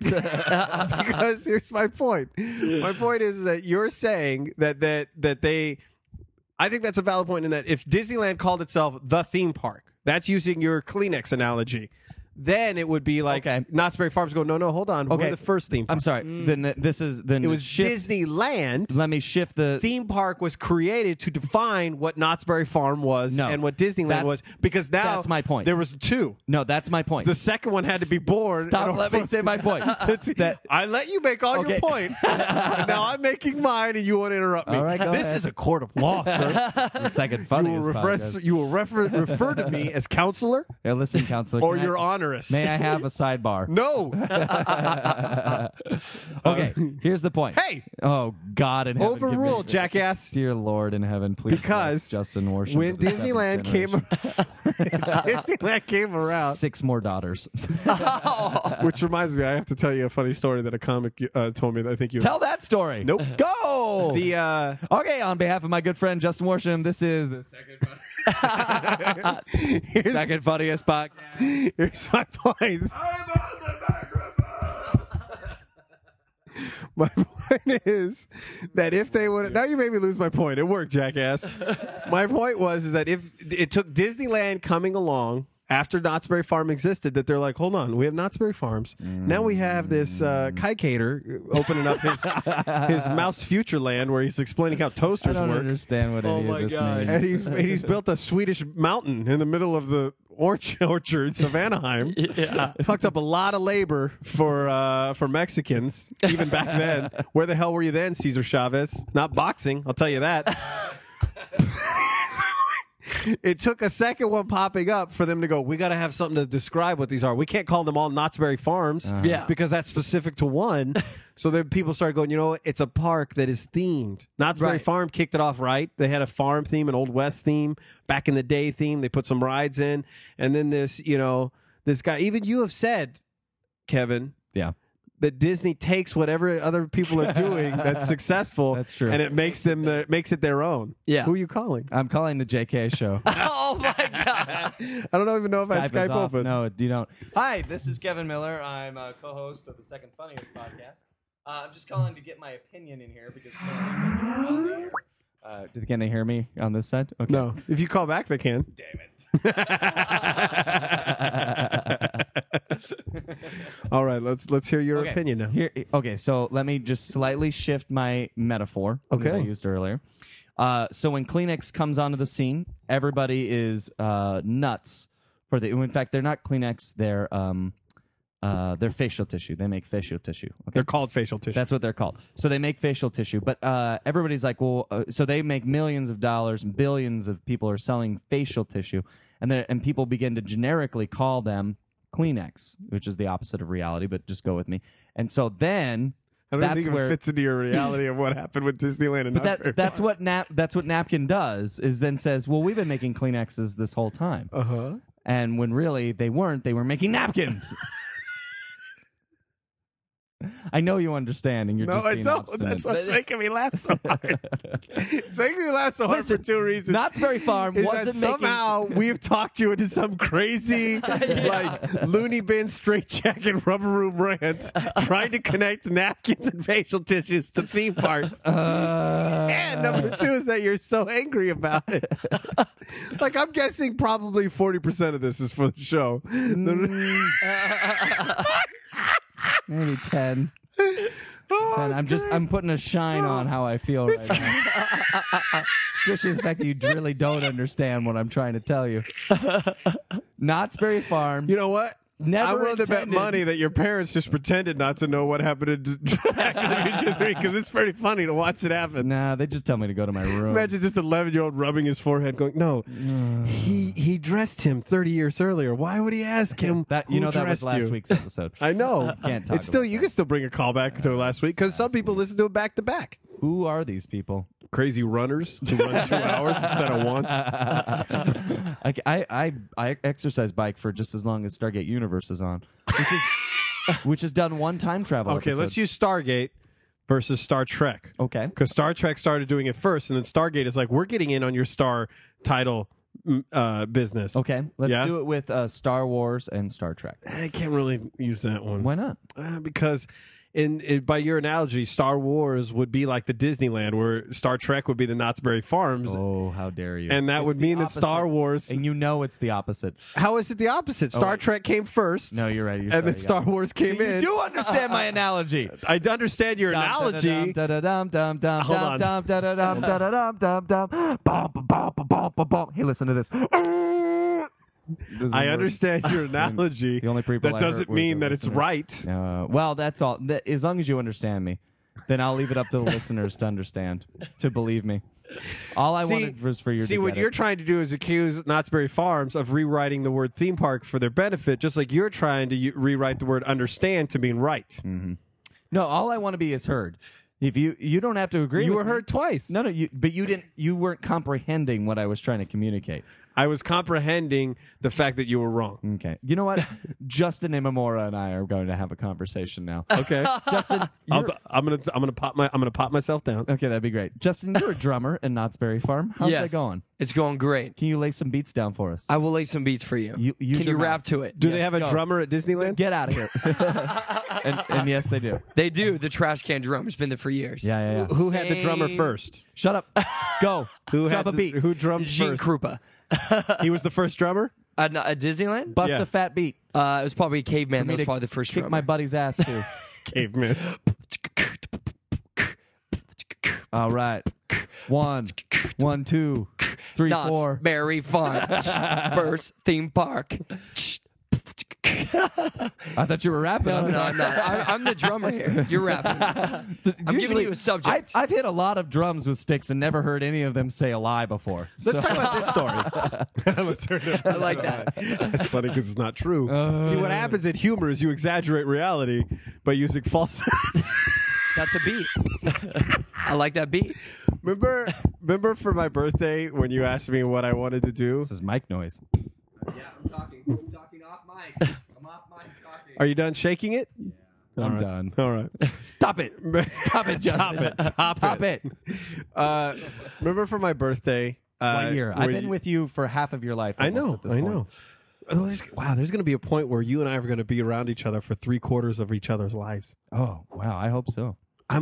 Because here's my point. My point is that you're saying that they. I think that's a valid point in that if Disneyland called itself the theme park, that's using your Kleenex analogy. Then it would be like Okay. Knott's Berry Farms go, no, hold on. Okay. We're the first theme park. I'm sorry. Then It was shift. Disneyland. Let me shift the Theme park was created to define what Knott's Berry Farm was No. and what Disneyland That's- was because now that's my point. There was two. No, that's my point. The second one had to be born. Stop. Let me say my point. I let you make all Okay. your point. And now I'm making mine, and you want to interrupt me. All right, go this ahead. is a court of law, sir. the second You funniest. will, podcast. you will refer to me as counselor Hey, listen, counselor. or can I- you're honorous. May I have a sidebar? No. Okay, here's the point. Hey! Oh God in heaven. give me- Overruled, jackass. Dear Lord in heaven, please. Because bless Justin Worsham when to the seventh Disneyland came, generation. Disneyland came around. 6 more daughters. Which reminds me, I have to tell you a funny story that a comic told me that I think you Tell that story. Nope. Go. The Okay, on behalf of my good friend Justin Worsham, this is the second funniest podcast. here's my point. My point is that if they would now you made me lose my point. It worked, jackass. My point was that if it took Disneyland coming along after Knott's Berry Farm existed, that they're like, hold on, we have Knott's Berry Farms. Now we have this Kikator opening up his Mouse Futureland where he's explaining how I toasters don't work. understand what any of this means. And he's built a Swedish mountain in the middle of the orange orchards of Anaheim. Yeah. Fucked up a lot of labor for Mexicans, even back then. Where the hell were you then, Cesar Chavez? Not boxing, I'll tell you that. It took a second one popping up for them to go, we got to have something to describe what these are. We can't call them all Knott's Berry Farms Yeah. because that's specific to one. So then people started going, it's a park that is themed. Knott's Berry Right. Farm kicked it off right. They had a farm theme, an Old West theme, back in the day theme. They put some rides in. And then this guy, even you have said, Kevin. Yeah. That Disney takes whatever other people are doing that's successful. That's true. And it makes it their own. Yeah. Who are you calling? I'm calling the JK show. Oh my god. I don't even know if I have Skype is Skype off. open. No, you don't. Hi, this is Kevin Miller. I'm a co-host of the Second Funniest podcast. I'm just calling to get my opinion in here because can they hear me on this side? Okay. No. If you call back, they can. Damn it. All right, let's hear your Okay. opinion now. Okay, so let me just slightly shift my metaphor that I Okay. used earlier. So when Kleenex comes onto the scene, everybody is nuts for the. In fact, they're not Kleenex. They're facial tissue. They make facial tissue. Okay? They're called facial tissue. That's what they're called. So they make facial tissue, but everybody's like, well, so they make millions of dollars and billions of people are selling facial tissue, and people begin to generically call them Kleenex, which is the opposite of reality, but just go with me. And so then I don't that's think where it fits into your reality of what happened with Disneyland and but Knott's Berry that's Farm. what Napkin does is then says, well, we've been making Kleenexes this whole time, Uh-huh. and when really they weren't. They were making napkins. I know you understand, and you're No, just I being don't. obstinate. That's what's making me laugh so hard. It's making me laugh so hard Listen, for two reasons. Knott's Berry Farm is wasn't that somehow we've talked you into some crazy, like loony bin straitjacket rubber room rant, trying to connect napkins and facial tissues to theme parks. And number two is that you're so angry about it. Like I'm guessing probably 40% of this is for the show. Maybe 10. Oh, 10. I'm putting a shine on how I feel right now. Especially the fact that you really don't understand what I'm trying to tell you. Knott's Berry Farm. You know what? Never I willing to bet intended- money that your parents just pretended not to know what happened in Back to the Future 3 because it's pretty funny to watch it happen. Nah, they just tell me to go to my room. Imagine just an 11-year-old rubbing his forehead going, no, he dressed him 30 years earlier. Why would he ask him that who that was dressed last you? week's episode. I know. Can't talk It's still about you that. can still bring a call back to last week because some people listen to it back to back. Who are these people? Crazy runners who run 2 hours instead of one. I exercise bike for just as long as Stargate Universe is on, which has done one time travel. Okay, let's episode. use Stargate versus Star Trek. Okay. Because Star Trek started doing it first, and then Stargate is like, we're getting in on your star title business. Okay, let's Yeah? do it with Star Wars and Star Trek. I can't really use that one. Why not? Because by your analogy, Star Wars would be like the Disneyland, where Star Trek would be the Knott's Berry Farms, Oh, how dare you! and that It's would the mean that opposite. Star Wars. And you know it's the opposite. How is it the opposite? Star wait. Trek came first. No, you're right. You're and then sorry, Star yeah. Wars came See, in. you do understand my analogy. I understand your analogy. Hold on. Hey, listen to this. I understand your analogy. The only people that I doesn't hurt were mean the that it's listeners. right. Well, that's all. As long as you understand me, then I'll leave it up to the listeners to understand, to believe me. All I wanted was for you to See, what get you're it. trying to do is accuse Knott's Berry Farms of rewriting the word theme park for their benefit, just like you're trying to rewrite the word understand to mean right. Mm-hmm. No, all I want to be is heard. If you don't have to agree. You with were heard me. twice. No, but you didn't. You weren't comprehending what I was trying to communicate. I was comprehending the fact that you were wrong. Okay. You know what? Justin Imamura and I are going to have a conversation now. Okay, Justin, I'm gonna pop myself down. okay, that'd be great. Justin, you're a drummer in Knott's Berry Farm. How's Yes. that going? It's going great. Can you lay some beats down for us? I will lay some beats for you. Use Can your you mouth. rap to it? Do Yes, they have a go. drummer at Disneyland? Get out of here. and yes, they do. They do. The trash can drummer's been there for years. Yeah. Who had the drummer Same. first? Shut up. Go. Who Drop had a beat. Who drummed Gene first? Krupa. He was the first drummer. At Disneyland? Bust Yeah. a fat beat. It was probably Caveman. For me That was to probably the first kick drummer. my buddy's ass too. 3, Knott's 4. Berry Fun. First theme park. I thought you were rapping. No, I'm sorry. I'm not. I'm the drummer here. You're rapping. I'm giving you a subject. I've hit a lot of drums with sticks and never heard any of them say a lie before. Let's talk about this story. Let's turn it I like that. That's funny because it's not true. See, what happens in humor is you exaggerate reality by using falsehoods. That's a beat. I like that beat. Remember for my birthday when you asked me what I wanted to do? This is mic noise. Yeah, I'm talking off mic. I'm off mic talking. Are you done shaking it? I'm done. All right. Stop it. Stop it, Justin. Stop it. Remember for my birthday? What year? I've been with you for half of your life. I almost know. at this I point. know. There's going to be a point where you and I are going to be around each other for 3/4 of each other's lives. Oh, wow. I hope so.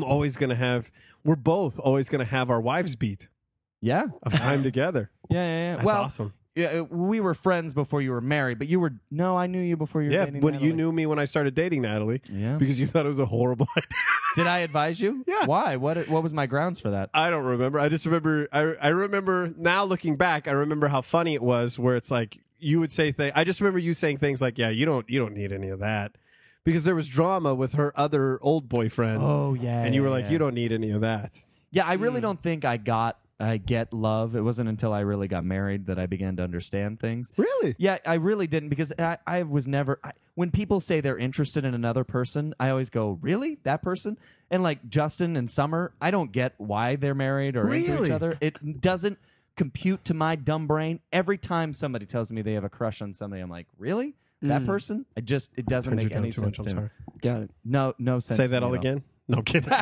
We're both always going to have our wives beat Yeah. of time together. Yeah. That's well, awesome. yeah, we were friends before you were married, but I knew you before you were Yeah, dating when Natalie. you knew me when I started dating Natalie. Yeah. Because you thought it was a horrible idea. Did I advise you? Yeah. Why? What was my grounds for that? I don't remember. I just remember. I remember now looking back. I remember how funny it was. Where it's like you would say things. I just remember you saying things like, "Yeah, you don't need any of that," because there was drama with her other old boyfriend. Oh, yeah. and you were like, yeah. "You don't need any of that." Yeah, I really don't think I get love. It wasn't until I really got married that I began to understand things. Really? Yeah, I really didn't because I was never. When people say they're interested in another person, I always go, "Really? That person?" And like Justin and Summer, I don't get why they're married or into Really? each other. It doesn't compute to my dumb brain. Every time somebody tells me they have a crush on somebody, I'm like, "Really? That person?" It doesn't Turned you make down any too much. sense I'm to me. sorry. Got it. No sense. Say to that me all at again. No I'm kidding.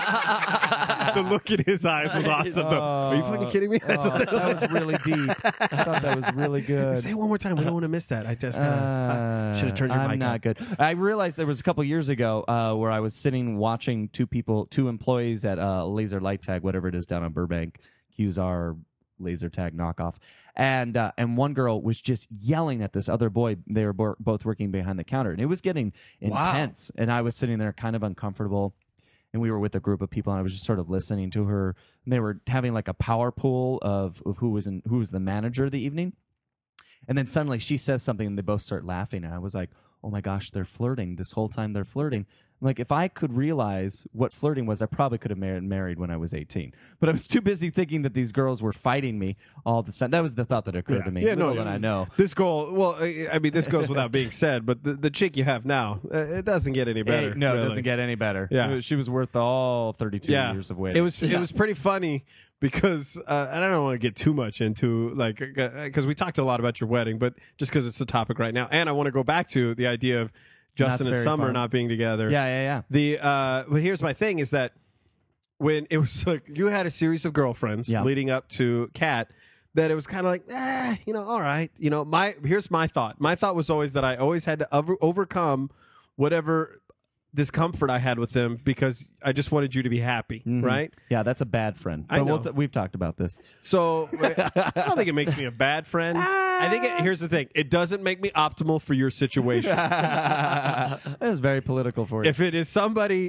The look in his eyes was awesome. though. Are you fucking kidding me? That's that was really deep. I thought that was really good. Say it one more time. We don't want to miss that. I just should have turned your mic I'm not on. good. I realized there was a couple years ago where I was sitting watching two employees at Laser Light Tag, whatever it is, down on Burbank, QSR laser tag knockoff, and one girl was just yelling at this other boy. They were both working behind the counter, and it was getting intense. And I was sitting there kind of uncomfortable. And we were with a group of people, and I was just sort of listening to her. And they were having like a power pool of who was the manager of the evening. And then suddenly she says something, and they both start laughing. And I was like, "Oh my gosh, they're flirting! This whole time they're flirting." I'm like, if I could realize what flirting was, I probably could have married when I was 18. But I was too busy thinking that these girls were fighting me all the time. That was the thought that occurred to me. Yeah, no, Little did I know. This goal, well, I mean, this goes without being said, but the chick you have now, it doesn't get any better. It really. doesn't get any better. Yeah. She was worth all 32 years of waiting. It was pretty funny because, and I don't want to get too much into, like, because we talked a lot about your wedding, but just because it's the topic right now. And I want to go back to the idea of Justin and Summer not being together. Yeah. But here's my thing is that when it was like you had a series of girlfriends leading up to Kat, that it was kind of like, all right. Here's my thought. My thought was always that I always had to overcome whatever discomfort I had with them because I just wanted you to be happy, right? Yeah, that's a bad friend. I But know. we've talked about this. So I don't think it makes me a bad friend. I think here's the thing: it doesn't make me optimal for your situation. That is very political for you. If it is somebody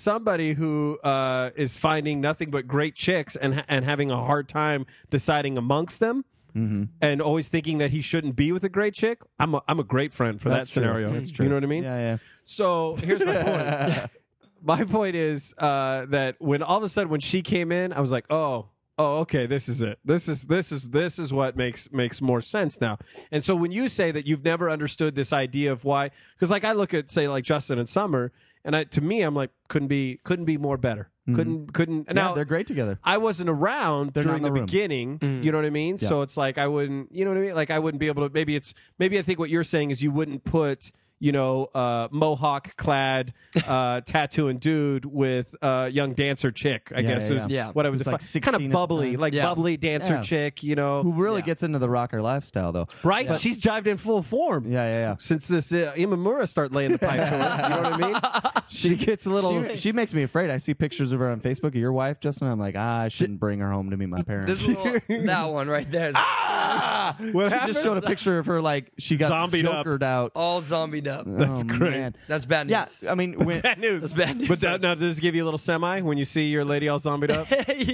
who is finding nothing but great chicks and having a hard time deciding amongst them, and always thinking that he shouldn't be with a great chick, I'm a great friend for That's that true. scenario. That's true. You know what I mean? Yeah. So here's my point. My point is that when all of a sudden when she came in, I was like, oh, okay, this is it. This is what makes more sense now. And so when you say that you've never understood this idea of why, because like I look at say like Justin and Summer, and to me I'm like couldn't be more better. Couldn't. Now they're great together. I wasn't around They're not during in the the room. beginning. You know what I mean? Yeah. So it's like I wouldn't. You know what I mean? Like I wouldn't be able to. Maybe I think what you're saying is you wouldn't put mohawk clad tattooing dude with young dancer chick. I guess is yeah. what I would Who's like define. Kind 16 of at the bubbly, time. like Yeah. bubbly dancer Yeah. chick. Who really gets into the rocker lifestyle, though. Right? But- She's jived in full form. Yeah. Since this Imamura start laying the pipe to her, you know what I mean? She gets a little. She makes me afraid. I see pictures of her on Facebook of your wife, Justin. I'm like, I shouldn't bring her home to meet my parents. That one right there. What She happened? just showed a picture of her like she got Zombied up. jokered out. All zombied up. That's Oh, great. man. That's bad Yeah, news. I mean, That's bad news. That's bad news. But now, does this give you a little semi when you see your lady all zombied up?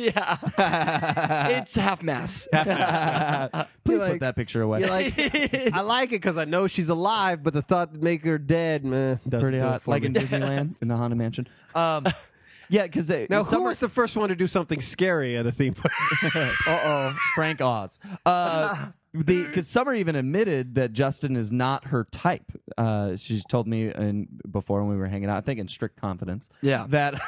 Yeah. It's half mass. please You're like- put that picture away. You're like, I like it because I know she's alive, but the thought to make her dead, man, doesn't Pretty do it hot, for like me. in Disneyland in the Haunted Mansion. Yeah, because Now, who was the first one to do something scary at a theme park? Frank Oz. Because Summer even admitted that Justin is not her type. She's told me before when we were hanging out, I think in strict confidence, Yeah. that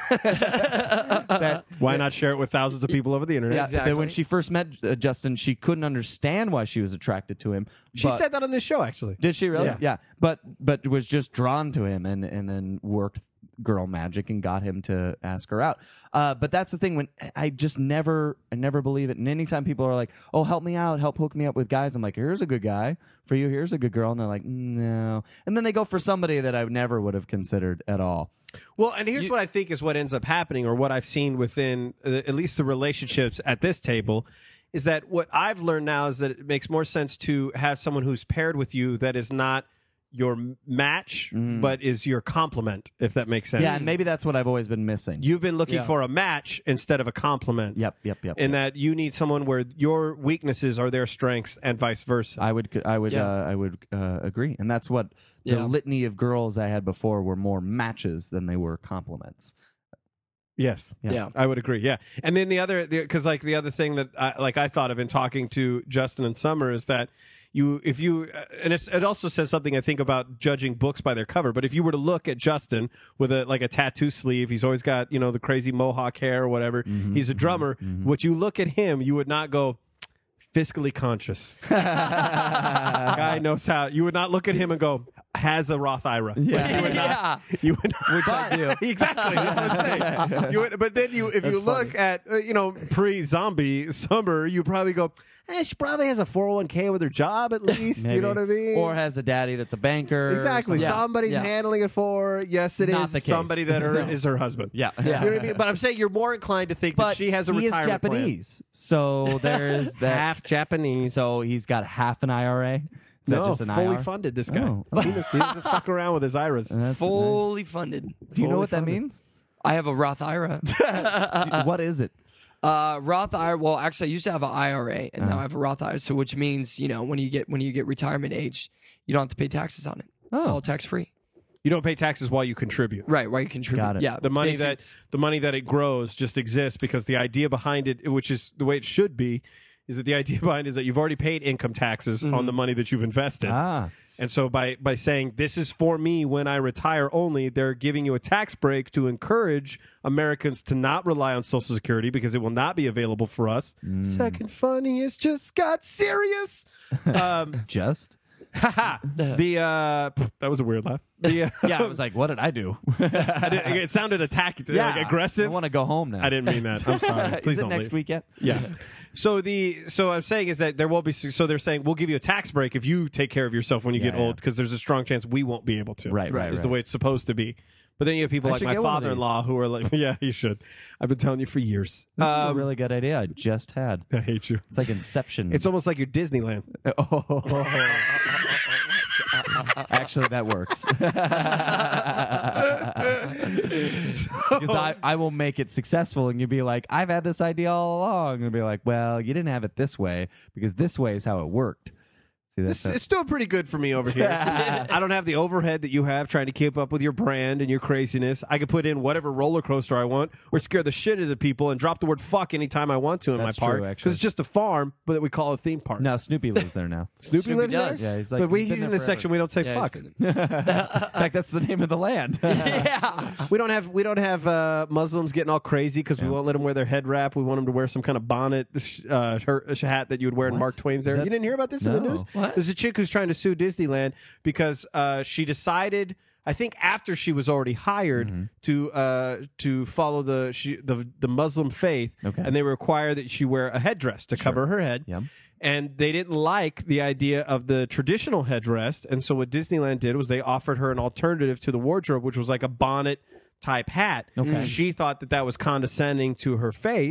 that Why not share it with thousands of people over the internet? yeah, Exactly. that when she first met Justin, she couldn't understand why she was attracted to him. She but- said that on this show, actually. Did she really? Yeah. But was just drawn to him and then worked girl magic and got him to ask her out. But that's the thing, when I never believe it. And anytime people are like, "Oh, help me out, help hook me up with guys," I'm like, "Here's a good guy for you. Here's a good girl," and they're like, "No," and then they go for somebody that I never would have considered at all. Well, and here's what I think is what ends up happening, or what I've seen within at least the relationships at this table, is that what I've learned now is that it makes more sense to have someone who's paired with you that is not your match, but is your complement, if that makes sense. Yeah, and maybe that's what I've always been missing. You've been looking Yeah. for a match instead of a complement. Yep. And that you need someone where your weaknesses are their strengths and vice versa. I would Yeah. agree, and that's what the Yeah. litany of girls I had before were more matches than they were compliments. Yes. Yeah. I would agree. Yeah. And then the other thing that I thought of in talking to Justin and Summer is that it also says something I think about judging books by their cover. But if you were to look at Justin with a tattoo sleeve, he's always got, the crazy mohawk hair or whatever. He's a drummer. What you look at him, you would not go fiscally conscious. Guy knows how. You would not look at him and go, has a Roth IRA. Yeah. You would not. You would not. Which I do. Exactly. That's what I'm saying. But then if you look at pre-zombie Summer, you probably go, she probably has a 401k with her job at least. You know what I mean? Or has a daddy that's a banker. Exactly. Yeah. Somebody's Yeah. handling it for her. Yes, it Not is the case. somebody that is her husband. Yeah. You know what I mean? But I'm saying you're more inclined to think that But she has a he is retirement plan. Japanese, so there's that. Half Japanese. So he's got half an IRA. Is that No, just an fully IRA? funded, this guy. Oh. He doesn't fuck around with his IRAs. That's nice. Fully funded. Do you know fully what that funded. means? I have a Roth IRA. What is it? Roth IRA. Well, actually, I used to have an IRA, and now I have a Roth IRA. So, which means when you get retirement age, you don't have to pay taxes on it. It's Oh. all tax free. You don't pay taxes while you contribute. Right. Why you contribute? Got it. Yeah. The money basically, that it grows just exists because the idea behind it, which is the way it should be, is that the idea behind it is that you've already paid income taxes on the money that you've invested. And so by saying this is for me when I retire only, they're giving you a tax break to encourage Americans to not rely on Social Security because it will not be available for us. Second funniest just got serious. Just? That was a weird laugh. Yeah, I was like, what did I do? It sounded attacking, like aggressive. I want to go home now. I didn't mean that. I'm sorry. Please Is it don't next leave. week yet? Yeah. So I'm saying is that there will be. So they're saying we'll give you a tax break if you take care of yourself when you get old, because there's a strong chance we won't be able to. Right. Is the way it's supposed to be. But then you have people I like should my get one of father-in-law who are like, yeah, you should. I've been telling you for years. This is a really good idea I just had. I hate you. It's like Inception. It's almost like your Disneyland. Actually, that works. Because I will make it successful, and you'll be like, I've had this idea all along. And you'll be like, well, you didn't have it this way, because this way is how it worked. See, It's doing pretty good for me over here. I don't have the overhead that you have trying to keep up with your brand and your craziness. I can put in whatever roller coaster I want or scare the shit out of the people and drop the word fuck anytime I want to in That's my park. true, actually. Because it's just a farm, but that we call a theme park. No, Snoopy lives there now. Snoopy lives does. there? Yeah, he's like, but he's been he's in there this section forever. we don't say Yeah, fuck. In fact, that's the name of the land. We don't have Muslims getting all crazy because we won't let them wear their head wrap. We want them to wear some kind of bonnet, hat that you would wear in Mark Twain's era. that- You didn't hear about this in the No. news? What? There's a chick who's trying to sue Disneyland because she decided, I think after she was already hired to follow the Muslim faith, Okay. and they require that she wear a headdress to cover her head. Yep. And they didn't like the idea of the traditional headdress. And so what Disneyland did was they offered her an alternative to the wardrobe, which was like a bonnet type hat. Okay. She thought that was condescending to her faith.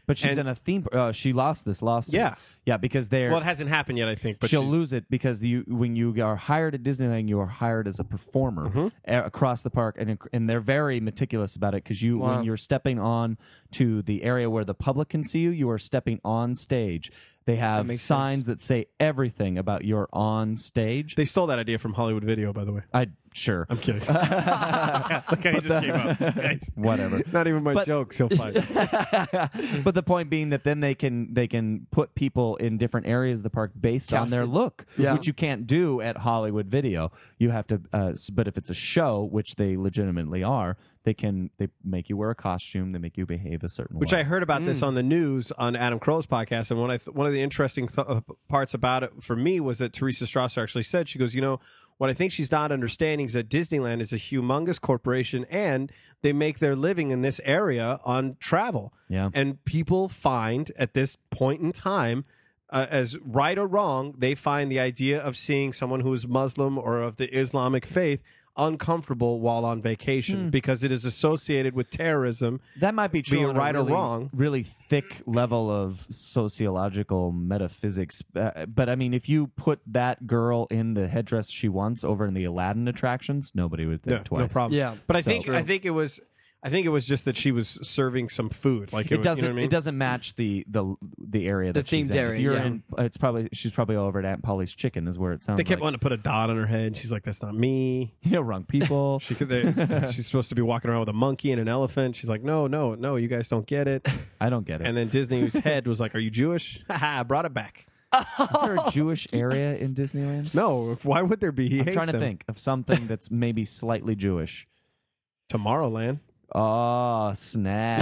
But she's And- in a theme. She lost this lawsuit. Yeah. because they're. Well, it hasn't happened yet, I think. But she'll she's- lose it because when you are hired at Disneyland, you are hired as a performer across the park, and they're very meticulous about it because when you're stepping on to the area where the public can see you, you are stepping on stage. They have makes signs that say everything about your on stage. They stole that idea from Hollywood Video, by the way. Sure. I'm kidding. Look how he just came up. Okay. Whatever. Not even my jokes. He'll find. But the point being that then they can put people in different areas of the park based on their look, which you can't do at Hollywood Video. You have to. But if it's a show, which they legitimately are, they make you wear a costume. They make you behave a certain Which way. I heard about this on the news on Adam Carolla's podcast, and one of the interesting parts about it for me was that Teresa Strasser actually said, she goes, what I think she's not understanding is that Disneyland is a humongous corporation, and they make their living in this area on travel. Yeah. And people find at this point in time, as right or wrong, they find the idea of seeing someone who is Muslim or of the Islamic faith uncomfortable while on vacation because it is associated with terrorism. That might be true. Be it on a right or really, wrong. Really thick level of sociological metaphysics. But I mean, if you put that girl in the headdress she wants over in the Aladdin attractions, nobody would think twice. No problem. Yeah. But I So- think it was just that she was serving some food. Like It was- doesn't. You know what I mean? It doesn't match the area The that she's themed in. area, If you're yeah. in, she's probably over at Aunt Polly's Chicken is where it sounds. They kept like. wanting to put a dot on her head. She's like, "That's not me." Wrong people. She's supposed to be walking around with a monkey and an elephant. She's like, "No, you guys don't get it." I don't get it. And then Disney's head was like, "Are you Jewish?" Haha, brought it back. Is there a Jewish area in Disneyland? No, why would there be? He I'm hates trying to them. think of something that's maybe slightly Jewish. Tomorrowland. Oh, snap.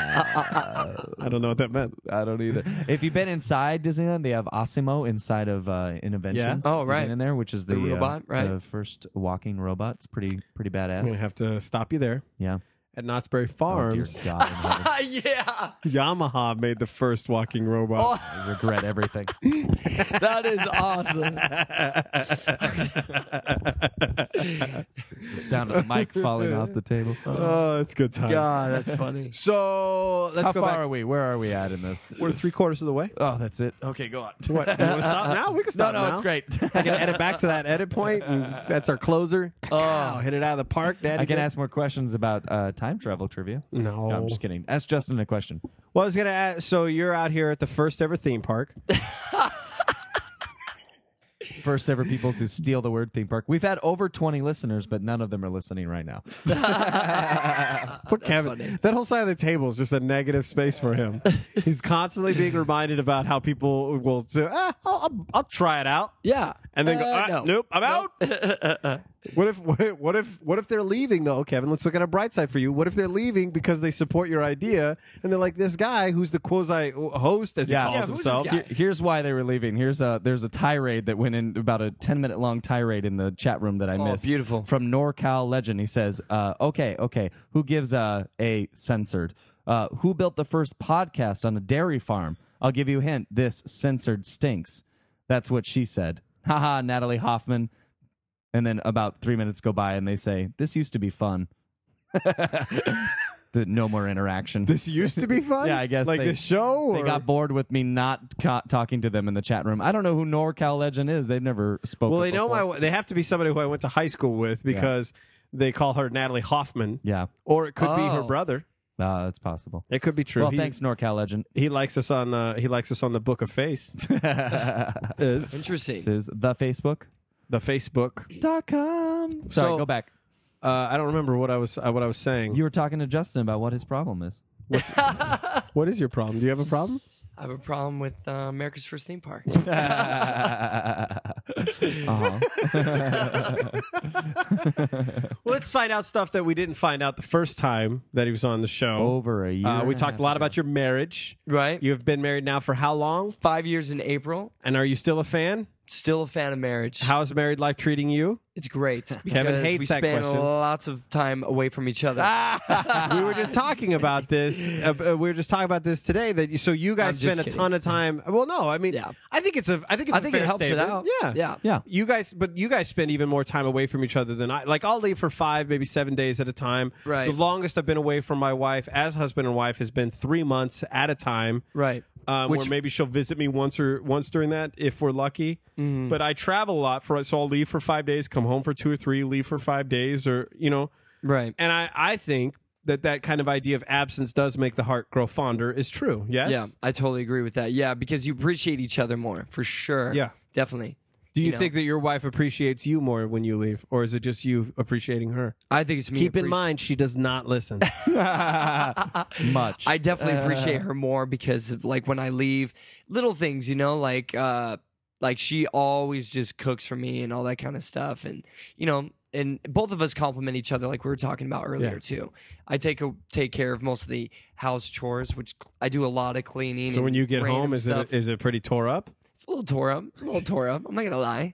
I don't know what that meant. I don't either. If you've been inside Disneyland, they have Osimo inside of Innoventions. Yeah? Oh, You've right. been in there, which is the robot, right? the first walking robot. It's pretty badass. I'm gonna have to stop you there. Yeah. At Knott's Berry Oh, dear Farms, God. in heaven. Yeah. Yamaha made the first walking robot. I regret everything. That is awesome. It's the sound of the mic falling off the table. Oh, it's good times. God, that's funny. So let's How go far back. are we? Where are we at in this? We're 3/4 of the way. Oh, that's it. Okay, go on. What? You want to stop now? We can stop No, now. it's great. I can edit back to that edit point, and that's our closer. Oh, hit it out of the park, Daddy. I can good. ask more questions about time travel trivia. No. I'm just kidding. Ask Justin a question. Well, I was gonna ask. So you're out here at the first ever theme park. First ever people to steal the word theme park. We've had over 20 listeners, but none of them are listening right now. Put Kevin. funny. That whole side of the table is just a negative space for him. He's constantly being reminded about how people will say, I'll try it out. Yeah. And then go, no. nope, I'm out. What if they're leaving though, Kevin? Let's look at a bright side for you. What if they're leaving because they support your idea and they're like, this guy who's the quasi host, as he calls who's himself. this guy? Here's why they were leaving. There's a tirade that went in, about a 10-minute long tirade in the chat room that I missed. Beautiful. From NorCal Legend. He says, okay. Who gives a censored? Who built the first podcast on a dairy farm? I'll give you a hint. This censored stinks. That's what she said. Haha, Natalie Hoffman. And then about 3 minutes go by and they say, this used to be fun. No more interaction. This used to be fun? Yeah, I guess Like they- the show? They or- got bored with me not talking to them in the chat room. I don't know who NorCal Legend is. They've never spoken. Well, they know before. they have to be somebody who I went to high school with because they call her Natalie Hoffman. Yeah, Or it could be her Oh. brother. that's possible. It could be true. Well, thanks, NorCal Legend. He likes us on the Book of Face. Is Interesting. This is the Facebook.com. the Facebook. Sorry, So- go back. I don't remember what I was saying. You were talking to Justin about what his problem is. What is your problem? Do you have a problem? I have a problem with America's First Theme Park. Well, let's find out stuff that we didn't find out the first time that he was on the show. Over a year. We and talked half a lot ago. about your marriage. Right? You have been married now for how long? 5 years in April. And are you still a fan? Still a fan of marriage. How's married life treating you? It's great. Kevin because hates we that spend question. lots of time away from each other. We were just talking about this. We were just talking about this today. That so you guys I'm just spend a kidding. ton of time. Well, no, I mean, Yeah. I think it's a I think fair it helps it statement. out. Yeah, Yeah. You guys spend even more time away from each other than I. Like I'll leave for 5, maybe 7 days at a time. Right. The longest I've been away from my wife as husband and wife has been 3 months at a time. Right. Or maybe she'll visit me once during that if we're lucky. Mm-hmm. But I travel a lot so I'll leave for 5 days, come home for 2 or 3, leave for 5 days, or Right. And I think that kind of idea of absence does make the heart grow fonder is true. Yes. Yeah, I totally agree with that. Yeah, because you appreciate each other more, for sure. Yeah. Definitely. Do you know. think that your wife appreciates you more when you leave, or is it just you appreciating her? I think it's me. Keep in mind, she does not listen. Much. I definitely appreciate her more because of, like, when I leave, little things, like she always just cooks for me and all that kind of stuff, and and both of us compliment each other, like we were talking about earlier too. I take care of most of the house chores, which I do a lot of cleaning. So when and you get random home, is stuff. it pretty tore up? It's a little tore up. I'm not gonna lie.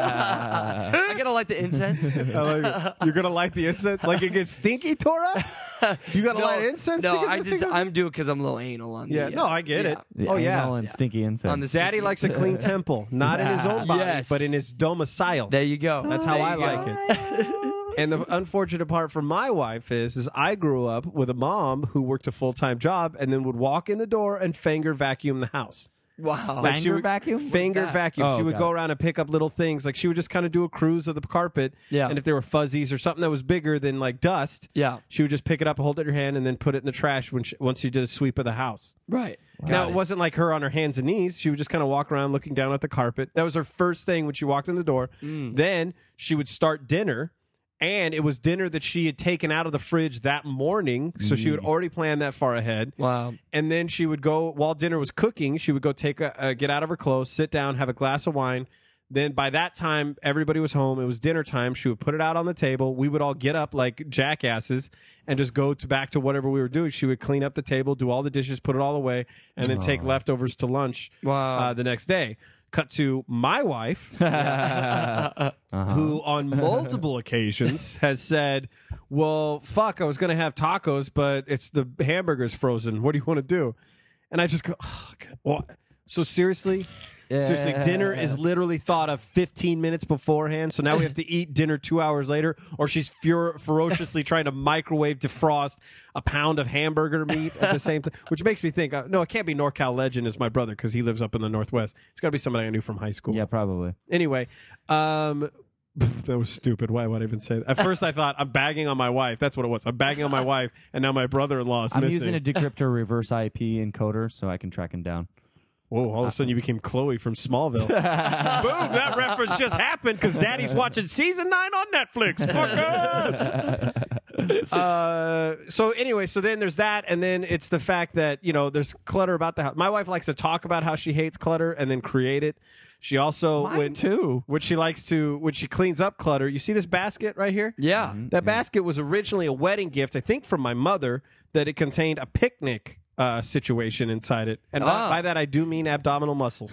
I gotta light the incense. You're gonna light the incense, like it gets stinky, tore up. You gotta light incense. No, to get the thing up? I'm doing it because I'm a little anal on Yeah, the. no, I get it. The Oh yeah, anal and stinky incense. On the Daddy sticky- likes a clean temple, not in his own body, Yes. but in his domicile. There you go. That's how There I you like go. it. And the unfortunate part for my wife is I grew up with a mom who worked a full-time job and then would walk in the door and finger vacuum the house. Wow. Like she Finger would- vacuum? Finger that? vacuum. Oh, She would got go it. around and pick up little things. Like she would just kind of do a cruise of the carpet. Yeah. And if there were fuzzies or something that was bigger than like dust, Yeah. she would just pick it up, hold it in her hand, and then put it in the trash once she did a sweep of the house. Right. Now, it wasn't like her on her hands and knees. She would just kind of walk around looking down at the carpet. That was her first thing when she walked in the door. Then she would start dinner, and it was dinner that she had taken out of the fridge that morning, so she would already plan that far ahead. Wow. And then she would go, while dinner was cooking, she would go get out of her clothes, sit down, have a glass of wine. Then by that time, everybody was home. It was dinner time. She would put it out on the table. We would all get up like jackasses and just go back to whatever we were doing. She would clean up the table, do all the dishes, put it all away, and then take leftovers to lunch Wow. the next day. Cut to my wife, Uh-huh. who on multiple occasions has said, well, fuck, I was going to have tacos, but it's the hamburger's frozen. What do you want to do? And I just go, oh, God. Well, so seriously? Seriously, dinner is literally thought of 15 minutes beforehand. So now we have to eat dinner 2 hours later, or she's ferociously trying to microwave defrost a pound of hamburger meat at the same time, which makes me think, no, it can't be NorCal Legend is my brother because he lives up in the Northwest. It's got to be somebody I knew from high school. Yeah, probably. Anyway, that was stupid. Why would I even say that? At first, I thought I'm bagging on my wife. That's what it was. I'm bagging on my wife, and now my brother-in-law is I'm missing. using a decryptor reverse IP encoder so I can track him down. Whoa, all of a sudden you became Chloe from Smallville. Boom, that reference just happened because Daddy's watching season 9 on Netflix. Fuckers! So then there's that, and then it's the fact that, there's clutter about the house. My wife likes to talk about how she hates clutter and then create it. She also, when she cleans up clutter, you see this basket right here? Yeah. That basket was originally a wedding gift, I think from my mother, that it contained a picnic situation inside it. And by that, I do mean abdominal muscles.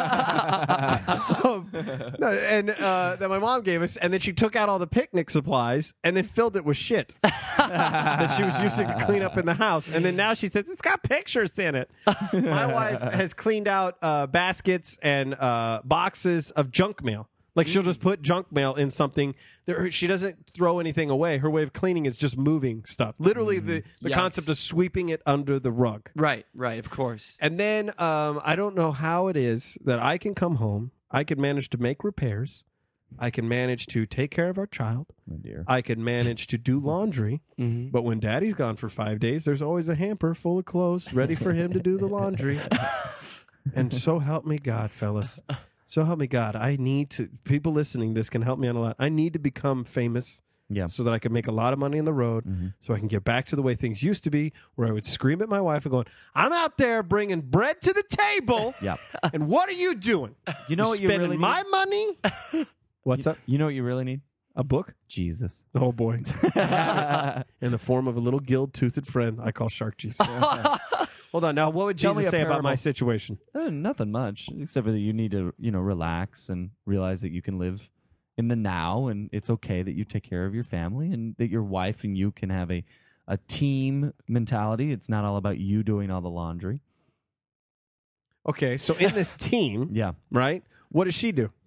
That my mom gave us. And then she took out all the picnic supplies and then filled it with shit that she was using to clean up in the house. And then now she says, it's got pictures in it. My wife has cleaned out baskets and boxes of junk mail. Like she'll just put junk mail in something. She doesn't throw anything away. Her way of cleaning is just moving stuff. Literally, the concept of sweeping it under the rug. Right, of course. And then I don't know how it is that I can come home. I can manage to make repairs. I can manage to take care of our child. Oh, dear. I can manage to do laundry. But when Daddy's gone for 5 days, there's always a hamper full of clothes ready for him to do the laundry. And so help me God, fellas. So help me God. I need to. People listening, this can help me out a lot. I need to become famous, so that I can make a lot of money on the road, so I can get back to the way things used to be, where I would scream at my wife and going, "I'm out there bringing bread to the table, and what are you doing? You know what you spending really my money? What's up? You know what you really need? A book? Jesus. Oh boy, in the form of a little gill-toothed friend I call Shark Jesus. Hold on. Now, what would Tell me Jesus a say about my parable. situation? Nothing much, except for that you need to, relax and realize that you can live in the now, and it's okay that you take care of your family, and that your wife and you can have a team mentality. It's not all about you doing all the laundry. Okay, so in this team, Yeah. right? What does she do?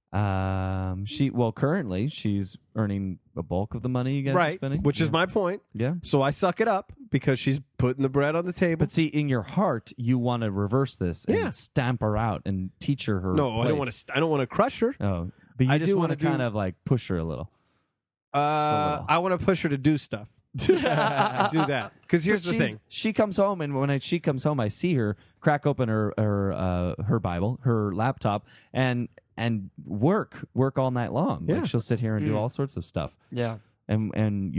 Currently she's earning a bulk of the money you guys are Right, spending, which is my point. yeah. So I suck it up because she's putting the bread on the table. But see, in your heart, you want to reverse this and Yeah. stamp her out and teach her her. no, I don't want place. to. I don't want to crush her. Oh, but you I just do wanna want to kind do- of like push her a little. little. I want to push her to do stuff. Do that because here's But the thing. She comes home, and when she comes home, I see her crack open her Bible, her laptop, and work all night long. Yeah. Like she'll sit here and do all sorts of stuff. Yeah. And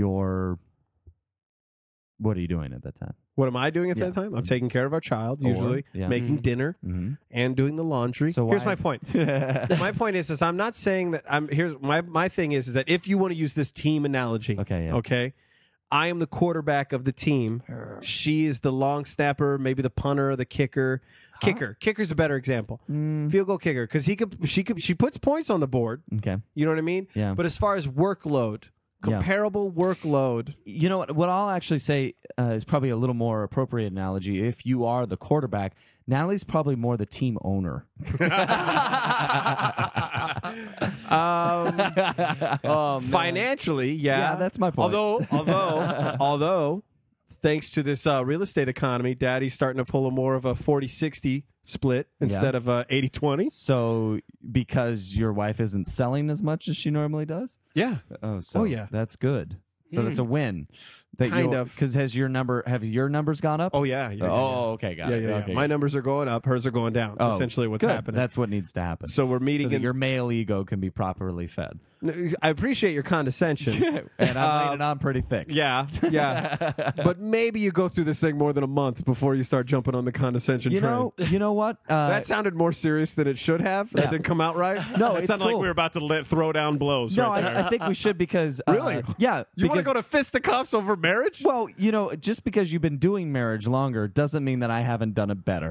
what are you doing at that time? What am I doing at Yeah. that time? I'm taking care of our child, Or- usually yeah. making dinner Mm-hmm. and doing the laundry. So here's why- my point. My point is I'm not saying that here's my thing is that if you want to use this team analogy, Okay, yeah. okay, I am the quarterback of the team. She is the long snapper, maybe the punter, the kicker. Kicker's a better example. Field goal kicker because she puts points on the board. Okay. You know what I mean? Yeah. But as far as workload, Yeah. comparable workload. You know what I'll actually say is probably a little more appropriate analogy. If you are the quarterback, Natalie's probably more the team owner. Financially, yeah. Yeah, that's my point. Although, thanks to this real estate economy, Daddy's starting to pull a more of a 40-60 split instead of a 80-20. So because your wife isn't selling as much as she normally does? Yeah. Oh, yeah. That's good. So that's a win. That Kind you'll- of. Because have your numbers gone up? Oh, yeah. yeah, Okay, got it. yeah. Okay, My numbers are going up. Hers are going down. Oh, essentially what's good. happening. That's what needs to happen. So we're meeting so that in your male ego can be properly fed. I appreciate your condescension. And I'm laying it on pretty thick. Yeah. But maybe you go through this thing more than a month before you start jumping on the condescension You train. know what? That sounded more serious than it should have. That Yeah. didn't come out right. No, it it's sounded like cool. we were about to throw down blows. no, right there. I think we should because Really? yeah. You want to because- go to fisticuffs over marriage? Well, just because you've been doing marriage longer doesn't mean that I haven't done it better.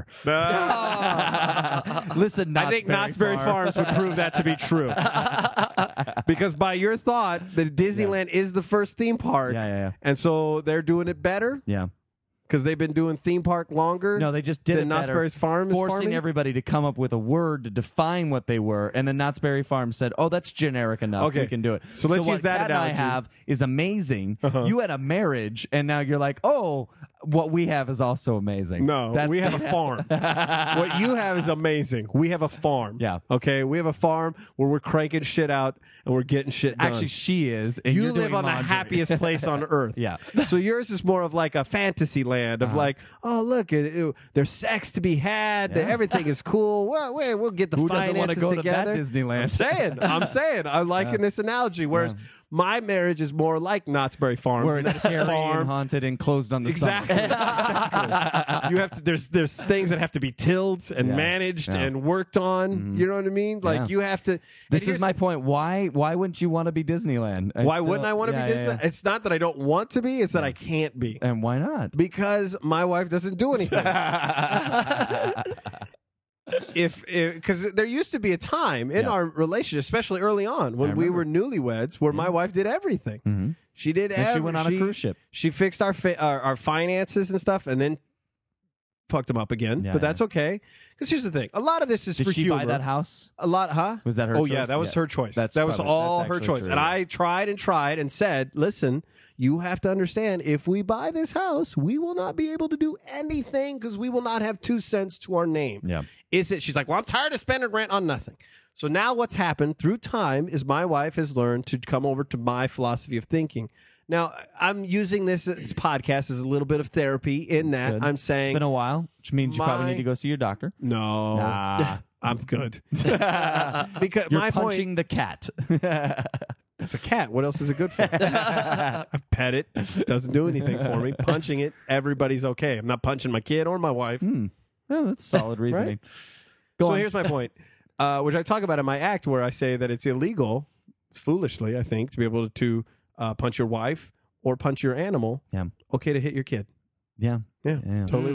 Listen, I think Knott's Berry Farms would prove that to be true. Because by your thought, that Disneyland is the first theme park. Yeah. And so they're doing it better Yeah. because they've been doing theme park longer. No, they just did than it Knott's better, Berry's Farm is forcing farming? everybody to come up with a word to define what they were, and then Knott's Berry Farm said, "Oh, that's generic enough. Okay. We can do it." So let's what use that Kat and I analogy. have is amazing. Uh-huh. You had a marriage, and now you're like, "Oh, what we have is also amazing." No, That's we have a farm. What you have is amazing. We have a farm. Yeah. Okay, we have a farm where we're cranking shit out and we're getting shit done. Actually, she is. And you you're live doing on the laundry. happiest place on earth. Yeah. So yours is more of like a fantasy land of like, oh look, there's sex to be had. Yeah. Everything is cool. Well, we'll get the Who doesn't finances want to go together. to that Disneyland? I'm saying, I'm liking this analogy. Whereas my marriage is more like Knott's Berry Farm, Where it's scary and farm. haunted and closed on the Exactly. summer. Exactly. You have to. There's things that have to be tilled and Yeah. managed Yeah. and worked on. You know what I mean? Like Yeah. you have to. This and is my point. Why wouldn't you want to be Disneyland? Why wouldn't I want to be Yeah, Disney? yeah. It's not that I don't want to be. It's that I can't be And why not? because my wife doesn't do anything. If because there used to be a time in Yeah. our relationship, especially early on when we were newlyweds, where my wife did everything. Mhm. She did. And she went on a cruise ship. She fixed our finances and stuff, and then fucked them up again. Yeah, but that's okay. Because here's the thing: a lot of this is Did for she humor. buy that house? A lot, huh? Was that her Oh choice? yeah, that was Yeah. her choice. That's that was probably- all that's her actually choice. true, And yeah. I tried and said, listen, you have to understand, if we buy this house, we will not be able to do anything because we will not have 2 cents to our name. Yeah. Is it? She's like, well, I'm tired of spending rent on nothing. So now what's happened through time is my wife has learned to come over to my philosophy of thinking. Now, I'm using this podcast as a little bit of therapy in that Good. I'm It's saying, been a while, which means you probably my- need to go see your doctor. no, Nah. I'm good. Because You're my punching point, the cat. it's a cat. What else is it good for? I pet it. Doesn't do anything for me. Punching it, everybody's okay. I'm not punching my kid or my wife. Oh, that's solid reasoning. So here's my point, which I talk about in my act, where I say that it's illegal, foolishly, I think, to be able to punch your wife or punch your animal. Yeah. Okay to hit your kid. Yeah. Yeah. Yeah. Totally legal.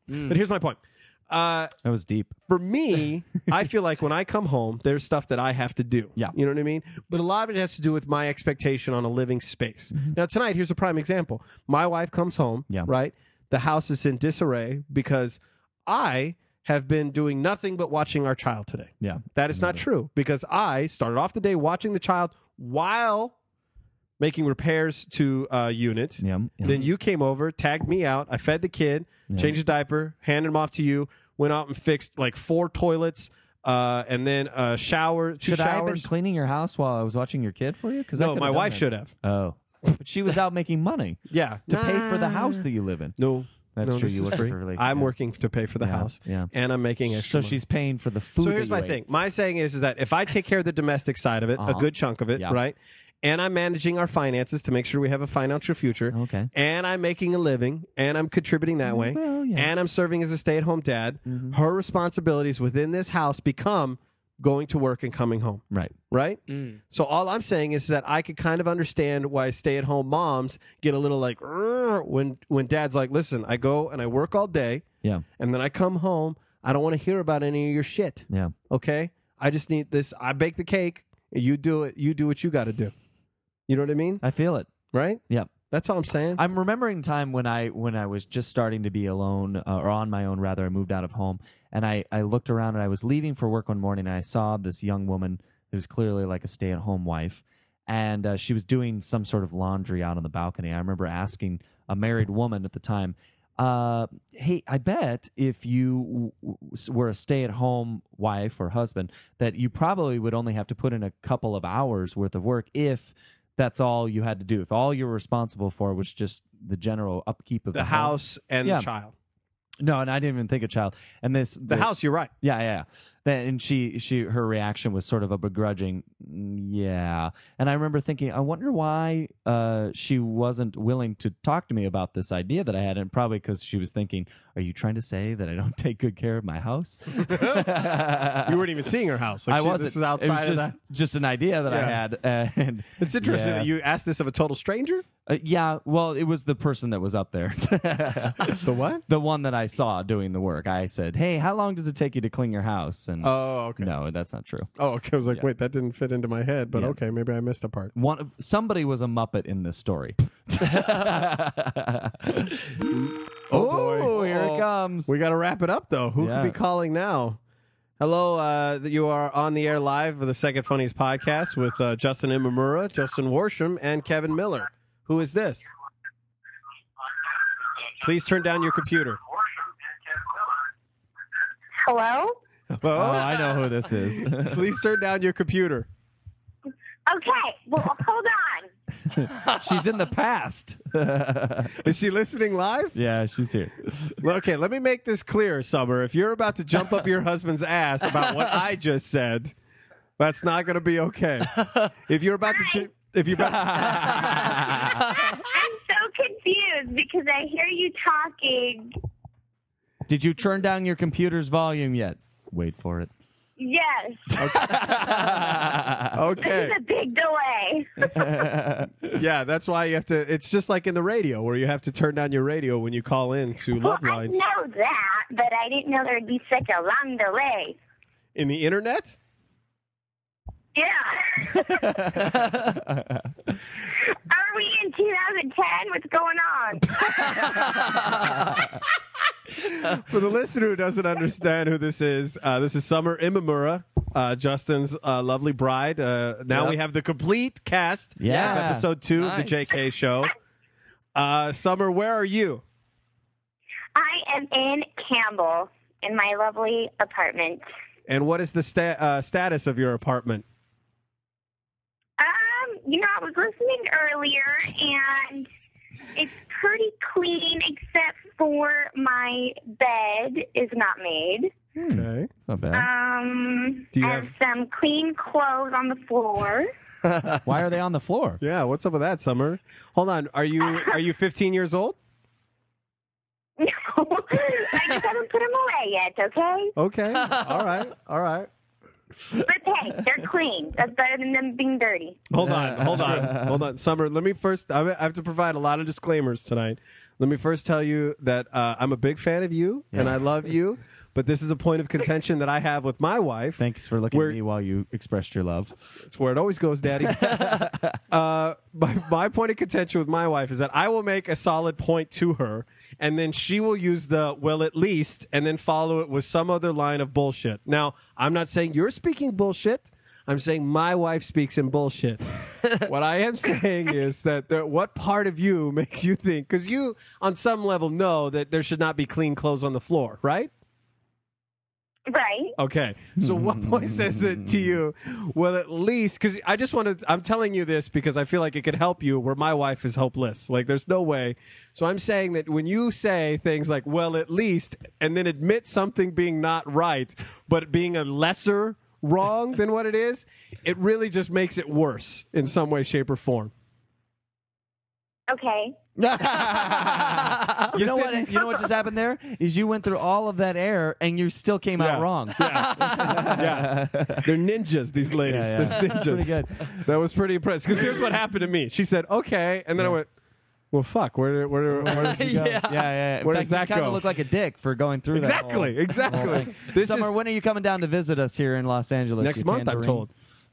But here's my point. That was deep. For me, I feel like when I come home, there's stuff that I have to do. Yeah. You know what I mean? But a lot of it has to do with my expectation on a living space. Now, tonight, here's a prime example. My wife comes home, right? The house is in disarray because I have been doing nothing but watching our child today. Yeah. That is not true because I started off the day watching the child while making repairs to a unit. Then you came over, tagged me out. I fed the kid, changed the diaper, handed him off to you, went out and fixed like 4 toilets, and then a shower, 2 Should showers. I have been cleaning your house while I was watching your kid for you? No, my wife should have. Oh. But she was out making money. Yeah. To pay for the house that you live in. No. That's no, true. this You is work free. for really. I'm working to pay for the house. Yeah. And I'm making extra money. she's paying for the food. So here's that my you thing. ate. My saying is that if I take care of the domestic side of it, a good chunk of it, right? And I'm managing our finances to make sure we have a financial future. Okay. And I'm making a living, and I'm contributing that way. Well, yeah. And I'm serving as a stay-at-home dad. Her responsibilities within this house become going to work and coming home. Right. Right? So all I'm saying is that I could kind of understand why stay-at-home moms get a little like when dad's like, listen, I go and I work all day. Yeah. And then I come home. I don't want to hear about any of your shit. Yeah. Okay? I just need this. I bake the cake. You do it. You do what you got to do. You know what I mean? I feel it. Right? Yep. That's all I'm saying. I'm remembering a time when I was just starting to be alone, or on my own rather. I moved out of home, and I looked around, and I was leaving for work one morning, and I saw this young woman who was clearly like a stay-at-home wife, and she was doing some sort of laundry out on the balcony. I remember asking a married woman at the time, hey, I bet if you were a stay-at-home wife or husband that you probably would only have to put in a couple of hours worth of work if that's all you had to do. If all you were responsible for was just the general upkeep of the house and the child. No, and I didn't even think of child. And the house, you're right. Yeah. And her reaction was sort of a begrudging, yeah. And I remember thinking, I wonder why she wasn't willing to talk to me about this idea that I had, and probably because she was thinking, are you trying to say that I don't take good care of my house? You weren't even seeing her house. Like I wasn't. This is outside it was of just an idea that I had. And it's interesting that you asked this of a total stranger? Yeah, well, it was the person that was up there. The what? The one that I saw doing the work. I said, hey, how long does it take you to clean your house? And okay. No, that's not true. Oh, okay. I was like, wait, that didn't fit into my head, but Yeah. okay, maybe I missed a part. Somebody was a Muppet in this story. Oh, boy. Here it comes. We got to wrap it up, though. Who Yeah. could be calling now? Hello, you are on the air live for the Second Funniest Podcast with Justin Imamura, Justin Worsham, and Kevin Miller. Who is this? Please turn down your computer. Hello? Hello? Oh, I know who this is. Please turn down your computer. Okay, well, hold on. She's in the past. Is she listening live? Yeah, she's here. Well, okay, let me make this clear, Summer. If you're about to jump up your husband's ass about what I just said, that's not going to be okay. If you're about to... If you're about I'm so confused because I hear you talking. Did you turn down your computer's volume yet? Wait for it. Yes. Okay. This is a big delay. Yeah, that's why you have to. It's just like in the radio where you have to turn down your radio when you call in to Well, Love Lines. I know that, but I didn't know there'd be such a long delay. In the internet? Yeah. Are we in 2010? What's going on? For the listener who doesn't understand who this is Summer Imamura, Justin's lovely bride. Now we have the complete cast of episode 2 of the JK Show. Summer, where are you? I am in Campbell in my lovely apartment. And what is the status of your apartment? I was listening earlier, and it's pretty clean except for my bed is not made. Okay. It's not bad. Do you and some clean clothes on the floor. Why are they on the floor? Yeah, what's up with that, Summer? Hold on. Are you 15 years old? No, I just haven't put them away yet, okay? Okay. All right. But hey, they're clean. That's better than them being dirty. Hold on. Summer, let me first, I have to provide a lot of disclaimers tonight. Let me first tell you that I'm a big fan of you, and I love you, but this is a point of contention that I have with my wife. Thanks for looking at me while you expressed your love. It's where it always goes, Daddy. My point of contention with my wife is that I will make a solid point to her, and then she will use the well, at least, and then follow it with some other line of bullshit. Now, I'm not saying you're speaking bullshit. I'm saying my wife speaks in bullshit. What I am saying is that what part of you makes you think, because you, on some level, know that there should not be clean clothes on the floor, right? Right. Okay. So what point says it to you? Well, at least, because I just want to, I'm telling you this because I feel like it could help you where my wife is hopeless. Like, there's no way. So I'm saying that when you say things like, well, at least, and then admit something being not right, but being a lesser wrong than what it is, it really just makes it worse in some way, shape, or form. Okay. You know what just happened there is you went through all of that air and you still came out wrong. Yeah. They're ninjas, these ladies. Yeah. They're ninjas. Pretty good. That was pretty impressive. Because here's what happened to me. She said, okay. And then I went, well, fuck. Where does he go? Yeah. Where In does fact, that you kind go? of look like a dick for going through that. Exactly. This Summer, is when are you coming down to visit us here in Los Angeles? next you month, I'm tangerine? told.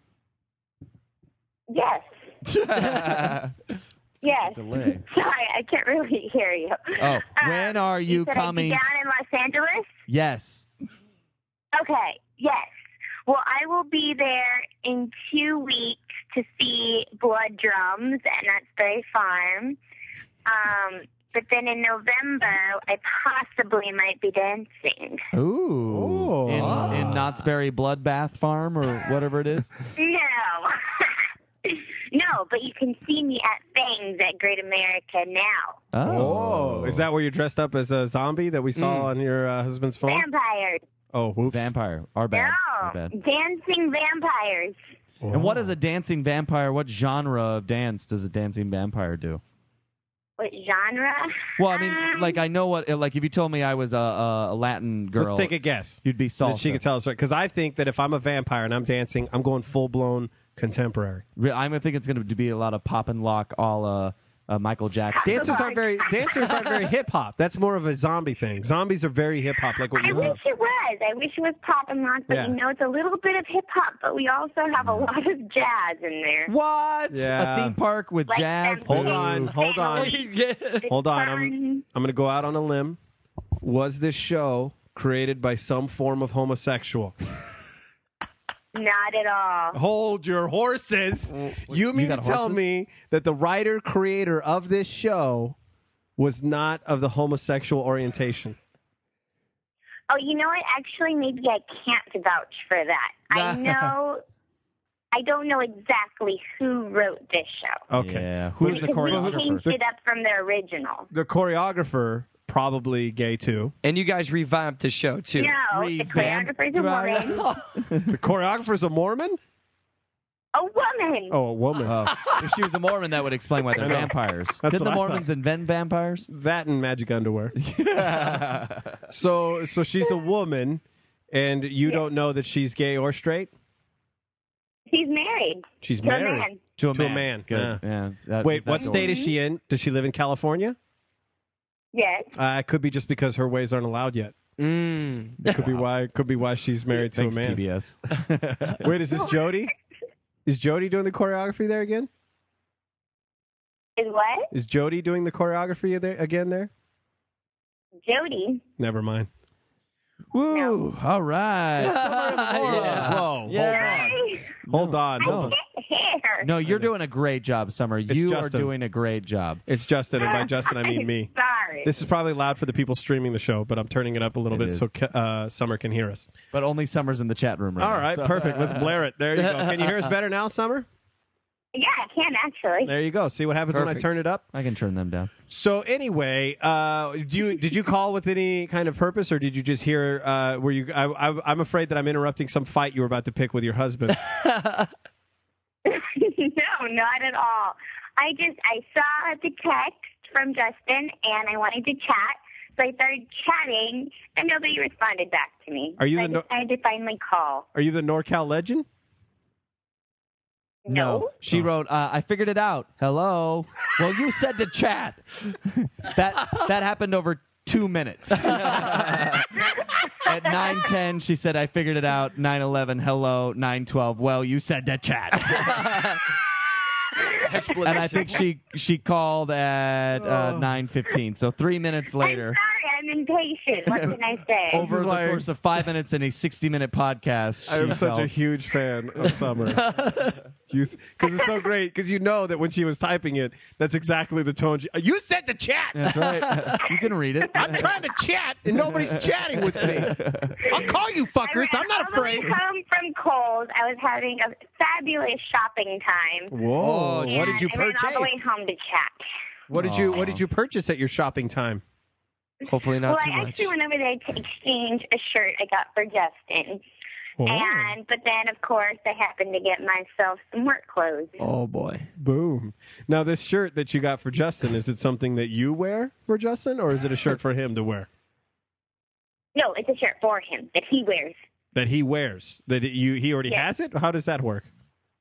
Yes. Yes. Delay. Sorry, I can't really hear you. Oh, when are you said coming? I'd be down in Los Angeles? Yes. Okay, yes. Well, I will be there in 2 weeks to see Blood Drums at Knott's Farm. But then in November, I possibly might be dancing. Ooh. In Knott's Berry Bloodbath Farm or whatever it is? No. No, but you can see me at things at Great America now. Oh. Is that where you're dressed up as a zombie that we saw on your husband's phone? Vampires. Oh, whoops. Vampire. Our bad. No, Our bad. dancing vampires. And what is a dancing vampire? What genre of dance does a dancing vampire do? What genre? Well, I mean, like I know what. Like if you told me I was a Latin girl, Let's take a guess. You'd be salsa. Then she could tell us right. Because I think that if I'm a vampire and I'm dancing, I'm going full-blown contemporary. I think it's going to be a lot of pop and lock, all Michael Jackson. Dancers aren't very hip hop. That's more of a zombie thing. Zombies are very hip hop, like what I you wish have. it was. I wish it was pop and rock, but Yeah. you know, it's a little bit of hip hop, but we also have a lot of jazz in there. What? Yeah. A theme park with Like jazz? Hold Boo. on. Hold on. I'm going to go out on a limb. Was this show created by some form of homosexual? Not at all. Hold your horses. You mean to got tell horses? me that the writer creator of this show was not of the homosexual orientation? Oh, you know what? Actually, maybe I can't vouch for that. I don't know exactly who wrote this show. Okay. Yeah. Who's the Because we choreographer? changed it up from the original. The choreographer, probably gay too. And you guys revamped the show too. No, the choreographer's a woman. The choreographer's a Mormon? A woman. Oh, a woman. If she was a Mormon, that would explain why they're I know. vampires. That's Didn't what the I Mormons invent vampires? That and magic underwear. So she's a woman, and you don't know that she's gay or straight? She's married. She's to married. a man. To a To a man. man. Good. Yeah. Wait, what state is she in? Does she live in California? Yes. It could be just because her ways aren't allowed yet. Mm. It could be why she's married to Thanks, a man. PBS. Wait, is this Jody? Is Jody doing the choreography there again? Is what? Is Jody doing the choreography there again there? Jody. Never mind. Woo! All right. Yeah. Whoa. Yeah. Hold on. Hold on. Hair. No, you're doing a great job, Summer. You are Justin. doing a great job. It's Justin, and by Justin I mean me. Sorry. This is probably loud for the people streaming the show, but I'm turning it up a little It bit is. so Summer can hear us. But only Summer's in the chat room right All now. right, so- perfect. Let's blare it. There you go. Can you hear us better now, Summer? Yeah, I can actually. There you go. See what happens when I Perfect. turn it up? I can turn them down. So anyway, did you call with any kind of purpose, or did you just hear? Were you? I'm afraid that I'm interrupting some fight you were about to pick with your husband. No, not at all. I saw the text from Justin and I wanted to chat. So I started chatting and nobody responded back to me. Are you so the I decided to finally call. Are you the NorCal legend? No. She wrote, I figured it out. Hello. Well, you said to chat. that happened over 2 minutes. At 9:10, she said, I figured it out. 9:11, hello. 9:12, well, you said to chat. And I think she called at 9:15. So 3 minutes later. I'm sorry, I'm impatient. What can I say? Over the course of 5 minutes in a 60-minute podcast, I am she such a felt- huge fan of Summer. Because it's so great. Because you know that when she was typing it, that's exactly the tone. You said to chat. That's right. You can read it. I'm trying to chat, and nobody's chatting with me. I'll call you fuckers. I'm not afraid. I was home from Kohl's. I was having a fabulous shopping time. Whoa! And What did you I went all the purchase? way home to chat. What did you purchase at your shopping time? Hopefully not Well, too I much. actually went over there to exchange a shirt I got for Justin. Oh. But then, of course, I happened to get myself some work clothes. Oh boy. Boom. Now, this shirt that you got for Justin, is it something that you wear for Justin, or is it a shirt for him to wear? No, it's a shirt for him that he wears. That he wears? That he already Yes. has it? How does that work?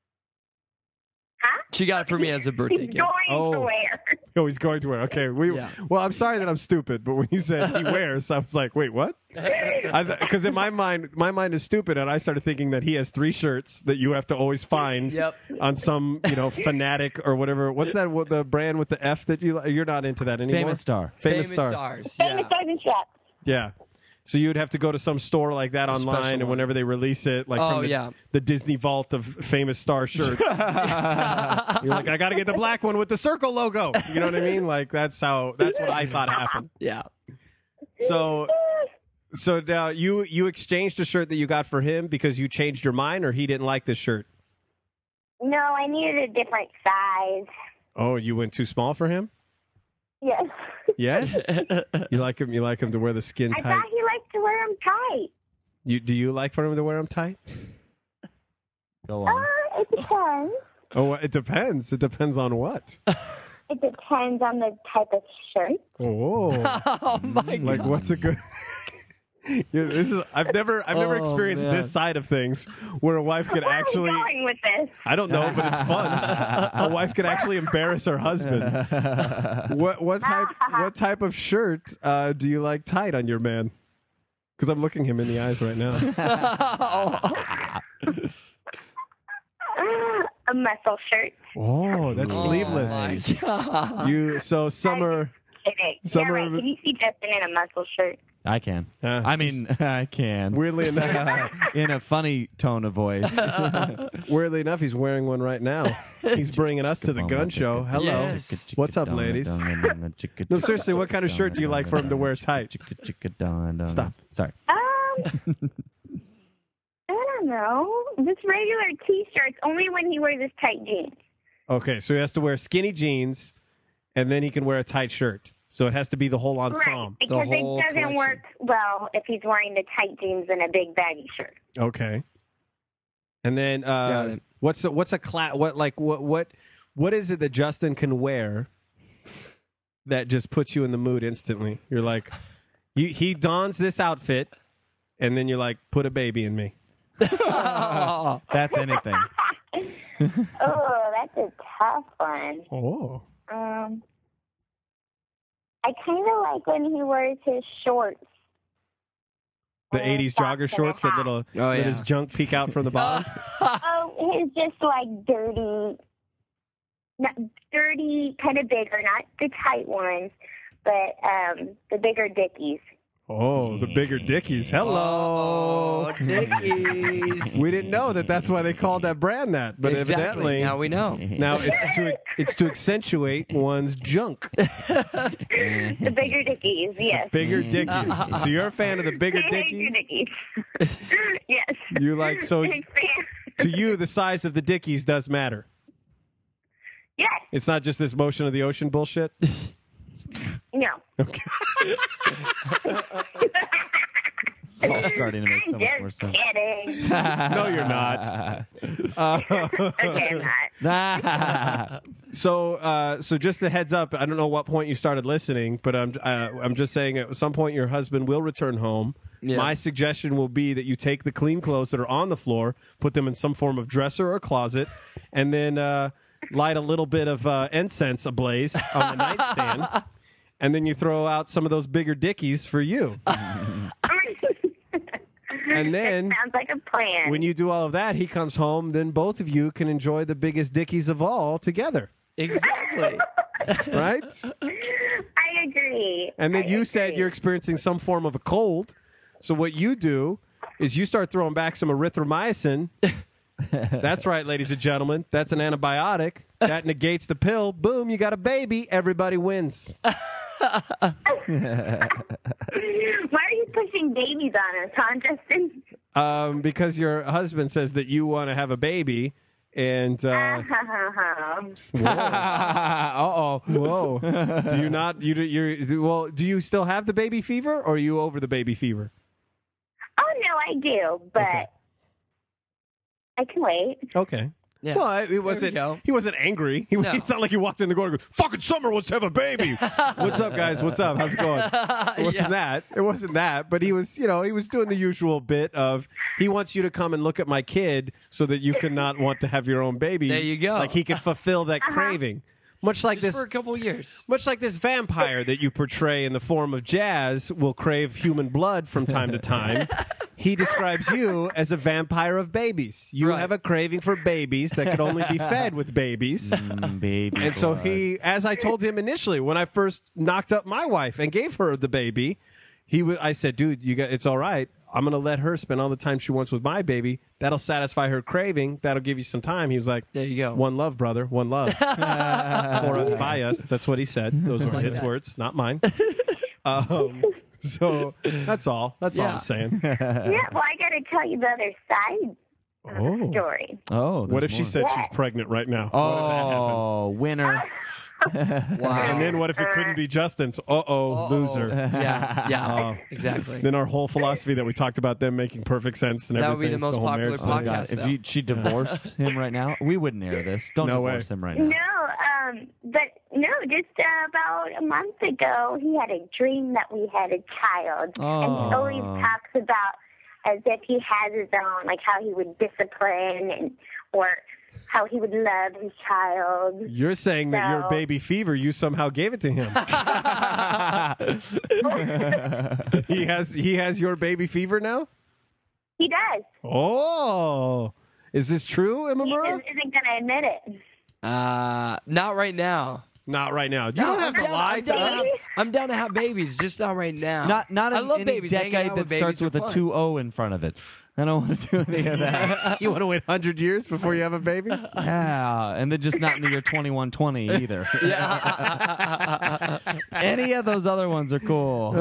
Huh? She got it for me as a birthday He's gift. going to wear. Oh, he's going to wear. Okay. Yeah. Well, I'm sorry that I'm stupid, but when you said he wears, I was like, wait, what? Because in my mind is stupid, and I started thinking that he has 3 shirts that you have to always find Yep. on some, Fanatic or whatever. What's that? What the brand with the F that you're not into that anymore? Famous Star. Famous Star. Stars. Famous Yeah. stars and straps. Yeah. So you'd have to go to some store like that special online, and one. whenever they release it, like Oh, from yeah. the Disney vault of Famous Star shirts, you're like, I got to get the black one with the circle logo. You know what I mean? Like that's what I thought happened. Yeah. So now you exchanged a shirt that you got for him because you changed your mind, or he didn't like this shirt. No, I needed a different size. Oh, you went too small for him? Yes. Yes. You like him to wear the skin I tight. thought he liked to wear them tight. Do you like for him to wear them tight? Go on. It depends. Oh, it depends. It depends on what. It depends on the type of shirt. Oh. Oh my god. Like what's a good I've never experienced man. this side of things where a wife could Where actually are we going with this? I don't know, but it's fun. A wife could actually embarrass her husband. What type of shirt do you like tight on your man? Because I'm looking him in the eyes right now. A muscle shirt. Oh, that's sleeveless. Oh my god. Summer. Okay. Summer- Yeah, right. Can you see Justin in a muscle shirt? I can. Yeah. I mean, I can. Weirdly enough, In a funny tone of voice. he's wearing one right now. He's bringing us to the gun show. Hello. Yes. What's up, ladies? No, seriously, what kind of shirt do you like for him to wear tight? Stop. Sorry. I don't know. Just regular T-shirts, only when he wears his tight jeans. Okay, so he has to wear skinny jeans, and then he can wear a tight shirt. So it has to be the whole Right, ensemble. because it whole doesn't collection. work well if he's wearing the tight jeans and a big baggy shirt. Okay. And then Got it. what is it that Justin can wear that just puts you in the mood instantly? You're like, he dons this outfit, and then you're like, put a baby in me. That's anything. Oh, that's a tough one. Oh. I kind of like when he wears his shorts. The And 80s socks jogger and a shorts that hat. little Oh, let yeah. his junk peek out from the bottom. Oh, his just like dirty, kind of bigger, not the tight ones, but the bigger dickies. Oh, the bigger dickies. Hello. Oh, Dickies. We didn't know that that's why they called that brand that, but Exactly. evidently Now we know. now it's to accentuate one's junk. The bigger dickies, yes. Bigger dickies. So you're a fan of the bigger dickies? dickies. Yes. You like so Big fan. to you the size of the dickies does matter. Yes. It's not just this motion of the ocean bullshit. No. Okay. It's all starting to make so I'm much more just sense. kidding. No, you're not. Okay, I'm not. So just a heads up. I don't know what point you started listening, but I'm just saying at some point your husband will return home. Yeah. My suggestion will be that you take the clean clothes that are on the floor, put them in some form of dresser or closet, and then light a little bit of incense ablaze on the nightstand, and then you throw out some of those bigger dickies for you. And then That sounds like a plan. when you do all of that, he comes home. Then both of you can enjoy the biggest dickies of all together, Exactly. right? I agree. And then I you said agree. you're experiencing some form of a cold. So what you do is you start throwing back some erythromycin. That's right, ladies and gentlemen. That's an antibiotic. That negates the pill. Boom, you got a baby. Everybody wins. Why are you pushing babies on us, huh, Justin? Because your husband says that you want to have a baby. And Uh-oh. whoa, do you not? Do you still have the baby fever, or are you over the baby fever? Oh, no, I do, but Okay. I can wait. Okay. Yeah. Well, it we wasn't. go. He wasn't angry. No. It's not like he walked in the door and goes, "Fucking summer, let's have a baby." What's up, guys? What's up? How's it going? It wasn't that. It wasn't that. But he was, he was doing the usual bit of he wants you to come and look at my kid so that you could not want to have your own baby. There you go. Like he could fulfill that craving. Much like Just this. for a couple years. Much like this vampire that you portray in the form of Jazz will crave human blood from time to time, he describes you as a vampire of babies. You Right. have a craving for babies that could only be fed with babies. Baby And so blood. as I told him initially, when I first knocked up my wife and gave her the baby, I said, dude, it's all right. I'm going to let her spend all the time she wants with my baby. That'll satisfy her craving. That'll give you some time. He was like, There you go. one love, brother. One love. For us, by us. That's what he said. Those were his words, not mine. So that's all. That's all Yeah. I'm saying. Yeah, well, I got to tell you the other side of the Oh. story. Oh, What if there's she more. said she's pregnant right now? What if that happened? Oh, winner. Wow. And then what if it couldn't be Justin's? Loser. Yeah. Exactly. Then our whole philosophy that we talked about them making perfect sense and That everything. would be the most whole popular marriage Oh, thing. God. podcast. If she divorced him right now, we wouldn't air this. Don't No way. divorce him right now. No, but no, just about a month ago, he had a dream that we had a child. And he always talks about as if he has his own, like how he would discipline or how he would love his child. You're saying that your So- baby fever, you somehow gave it to him. He has your baby fever now? He does. Oh. Is this true, He Imamura? just isn't going to admit it. Not right now. Not right now. You don't have to lie to us. I'm down to have babies, just not right now. Not I in love any babies. Hanging decade out that with starts babies with are a fun. 2-0 in front of it. I don't want to do any of that. You want to wait 100 years before you have a baby? Yeah, and then just not in the year 2120 either. Yeah. Any of those other ones are cool.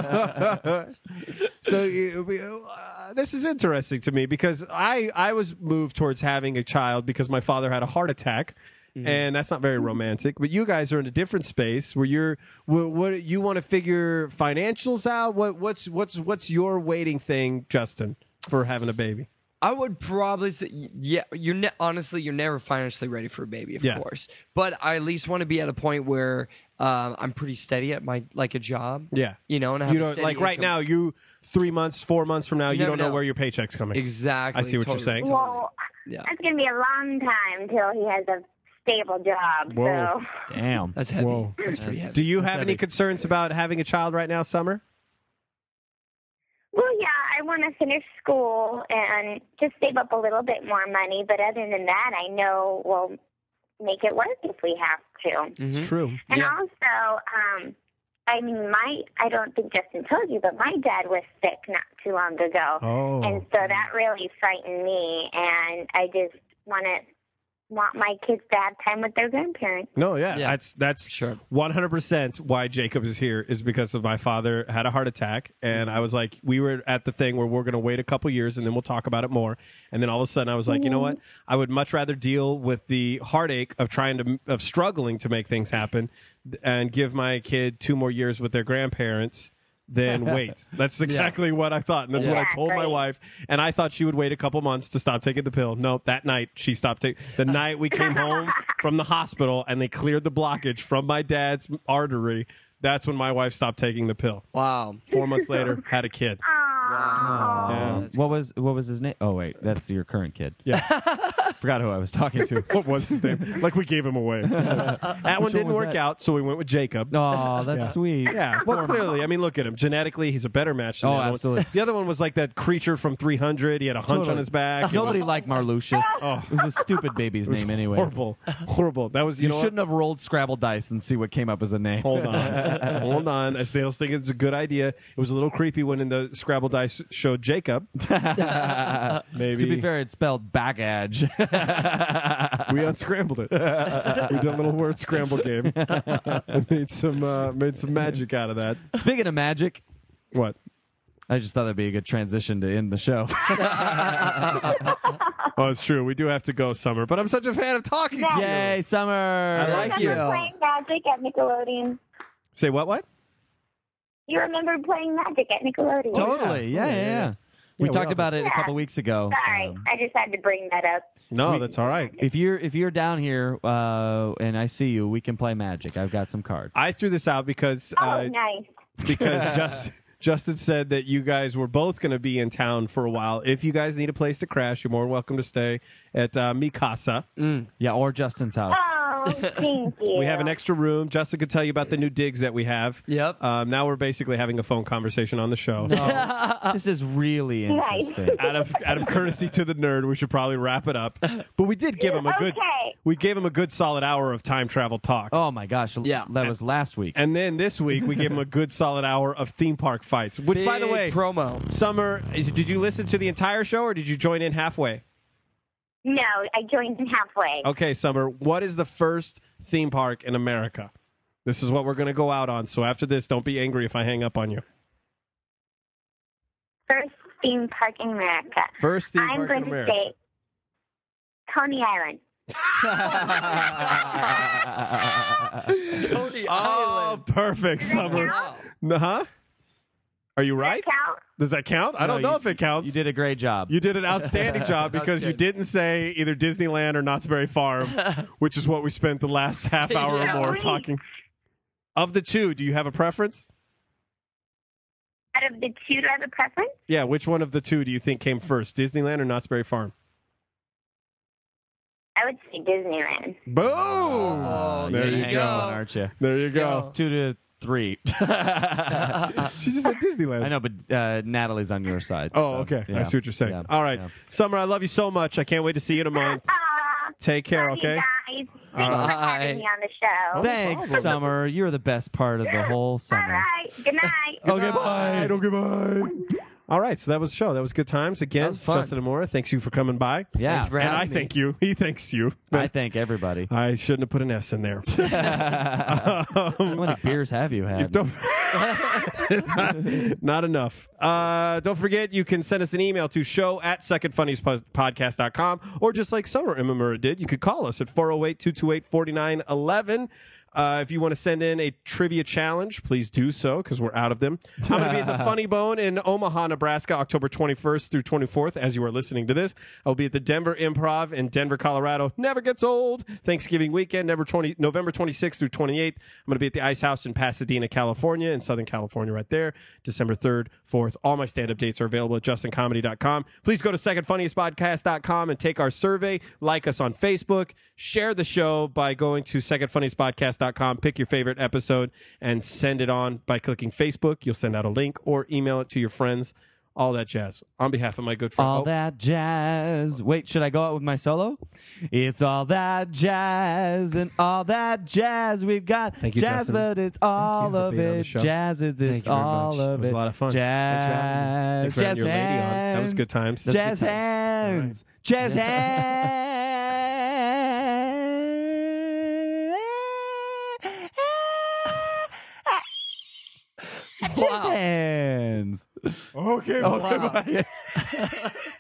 So this is interesting to me because I was moved towards having a child because my father had a heart attack. And that's not very romantic, but you guys are in a different space where what you want to figure financials out. What's your waiting thing, Justin, for having a baby? I would probably say, yeah, honestly, you're never financially ready for a baby, of course. But I at least want to be at a point where I'm pretty steady at my, like, a job. Yeah. You know, and I have You a know, steady like right income. now, 3 months, 4 months from now, you never don't know know. where your paycheck's coming. Exactly. I see what you're totally, saying. totally. Well, Yeah. that's going to be a long time till he has a stable job. Whoa. So, Damn. That's heavy. Whoa. That's pretty heavy. Do you have heavy. any concerns about having a child right now, Summer? well, yeah, I want to finish school and just save up a little bit more money. But other than that, I know we'll make it work if we have to. Mhm. It's true. And Yeah. also, I mean, I don't think Justin told you, but my dad was sick not too long ago. Oh. And so that really frightened me. And I just want my kids to have time with their grandparents. No, yeah, Yeah. that's Sure. 100% why Jacob is here is because of my father had a heart attack, and I was like, we were at the thing where we're going to wait a couple years and then we'll talk about it more, and then all of a sudden I was like, you know what? I would much rather deal with the heartache of of struggling to make things happen, and give my kid 2 more years with their grandparents then wait. That's exactly what I thought. And that's what I told my wife. And I thought she would wait a couple months to stop taking the pill. No, that night she stopped taking. The night we came home from the hospital and they cleared the blockage from my dad's artery, that's when my wife stopped taking the pill. Wow. 4 months later, had a kid. Wow. Yeah. What was his name? Oh wait, that's your current kid. Yeah. Forgot who I was talking to. What was his name? Like we gave him away. That one didn't was work that? out, so we went with Jacob. Oh, that's Yeah. sweet. Yeah, well, clearly. I mean, look at him. Genetically, he's a better match than Oh, the other absolutely. one. The other one was like that creature from 300. He had a hunch Totally. on his back. Nobody liked Marluxius. Oh. It was a stupid baby's It was name anyway. horrible. Horrible. That was, You know what? shouldn't have rolled Scrabble dice and see what came up as a name. Hold on. Hold on. I still think it's a good idea. It was a little creepy when in the Scrabble dice showed Jacob. Maybe. To be fair, it's spelled baggage. We unscrambled it. We did a little word scramble game. And made some magic out of that. Speaking of magic, What? I just thought that'd be a good transition to end the show. Oh, it's true. We do have to go, Summer. But I'm such a fan of talking to you. Yay, Summer! I like you. Remember playing Magic at Nickelodeon? Say what? You remember playing Magic at Nickelodeon? Totally. Yeah. We we talked all about it a Yeah. couple weeks ago. Sorry, I just had to bring that up. No, that's all right. If you're down here and I see you, we can play Magic. I've got some cards. I threw this out because Nice. Justin said that you guys were both going to be in town for a while. If you guys need a place to crash, you're more than welcome to stay at Mikasa. Yeah, or Justin's house. Oh, thank you. We have an extra room. Justin could tell you about the new digs that we have. Yep. Now we're basically having a phone conversation on the show. This is really interesting. Out of courtesy to the nerd, we should probably wrap it up. But we did give him a good. Okay. We gave him a good solid hour of time travel talk. Oh my gosh! Yeah. that was last week. And then this week we gave him a good solid hour of theme park fights. Which, by the Big way, promo. Summer, did you listen to the entire show or did you join in halfway? No, I joined in halfway. Okay, Summer, what is the first theme park in America? This is what we're going to go out on. So after this, don't be angry if I hang up on you. First theme park in America. First theme I'm park going in to America. say Coney Island. Coney Oh, Island. perfect, Summer. Huh? Are you right? Count? Does that count? I don't know if it counts. You did a great job. You did an outstanding job because you good. didn't say either Disneyland or Knott's Berry Farm, which is what we spent the last half hour Yeah. or more talking. Of the two, do you have a preference? Out of the two, do I have a preference? Yeah, which one of the two do you think came first, Disneyland or Knott's Berry Farm? I would say Disneyland. Boom! Oh, there You're you hanging go. on, aren't you? There you go. It's 2 to 3. She just said Disneyland. I know, but Natalie's on your side. Oh, so, okay. yeah. I see what you're saying. Yeah. All right. Yeah. Summer, I love you so much. I can't wait to see you in a month. Take care, Love okay? You guys. Thanks for having me on the show. Thanks, Summer. You're the best part of the whole All summer. right. Good night. Okay, bye. Okay, bye. All right, so that was the show. That was good times. Again, That was fun. Justin Amora, thanks you for coming by. Yeah. Thanks for And having I me. thank you. He thanks you. I thank everybody. I shouldn't have put an S in there. How many beers have you had? Don't- not enough. Don't forget, you can send us an email to show@secondfunniestpodcast.com, or just like Summer Imamura did, you could call us at 408-228-4911. If you want to send in a trivia challenge, please do so because we're out of them. I'm going to be at the Funny Bone in Omaha, Nebraska, October 21st through 24th. As you are listening to this, I'll be at the Denver Improv in Denver, Colorado. Never gets old. Thanksgiving weekend, November 26th through 28th. I'm going to be at the Ice House in Pasadena, California, in Southern California, right there. December 3rd, 4th. All my stand-up dates are available at justincomedy.com. Please go to secondfunniestpodcast.com and take our survey. Like us on Facebook. Share the show by going to secondfunniestpodcast.com. Pick your favorite episode and send it on by clicking Facebook. You'll send out a link or email it to your friends. All that jazz. On behalf of my good friend. All that jazz. Wait, should I go out with my solo? It's all that jazz and all that jazz. We've got Thank you, jazz, Justin. but it's all for of being on the it. show. Jazz is Thank it's you very all much. of It was a lot of fun. Jazz. Thanks for having your lady on. That was good times. Jazz hands. Jazz hands. Jazz hands. Okay, Okay, bye.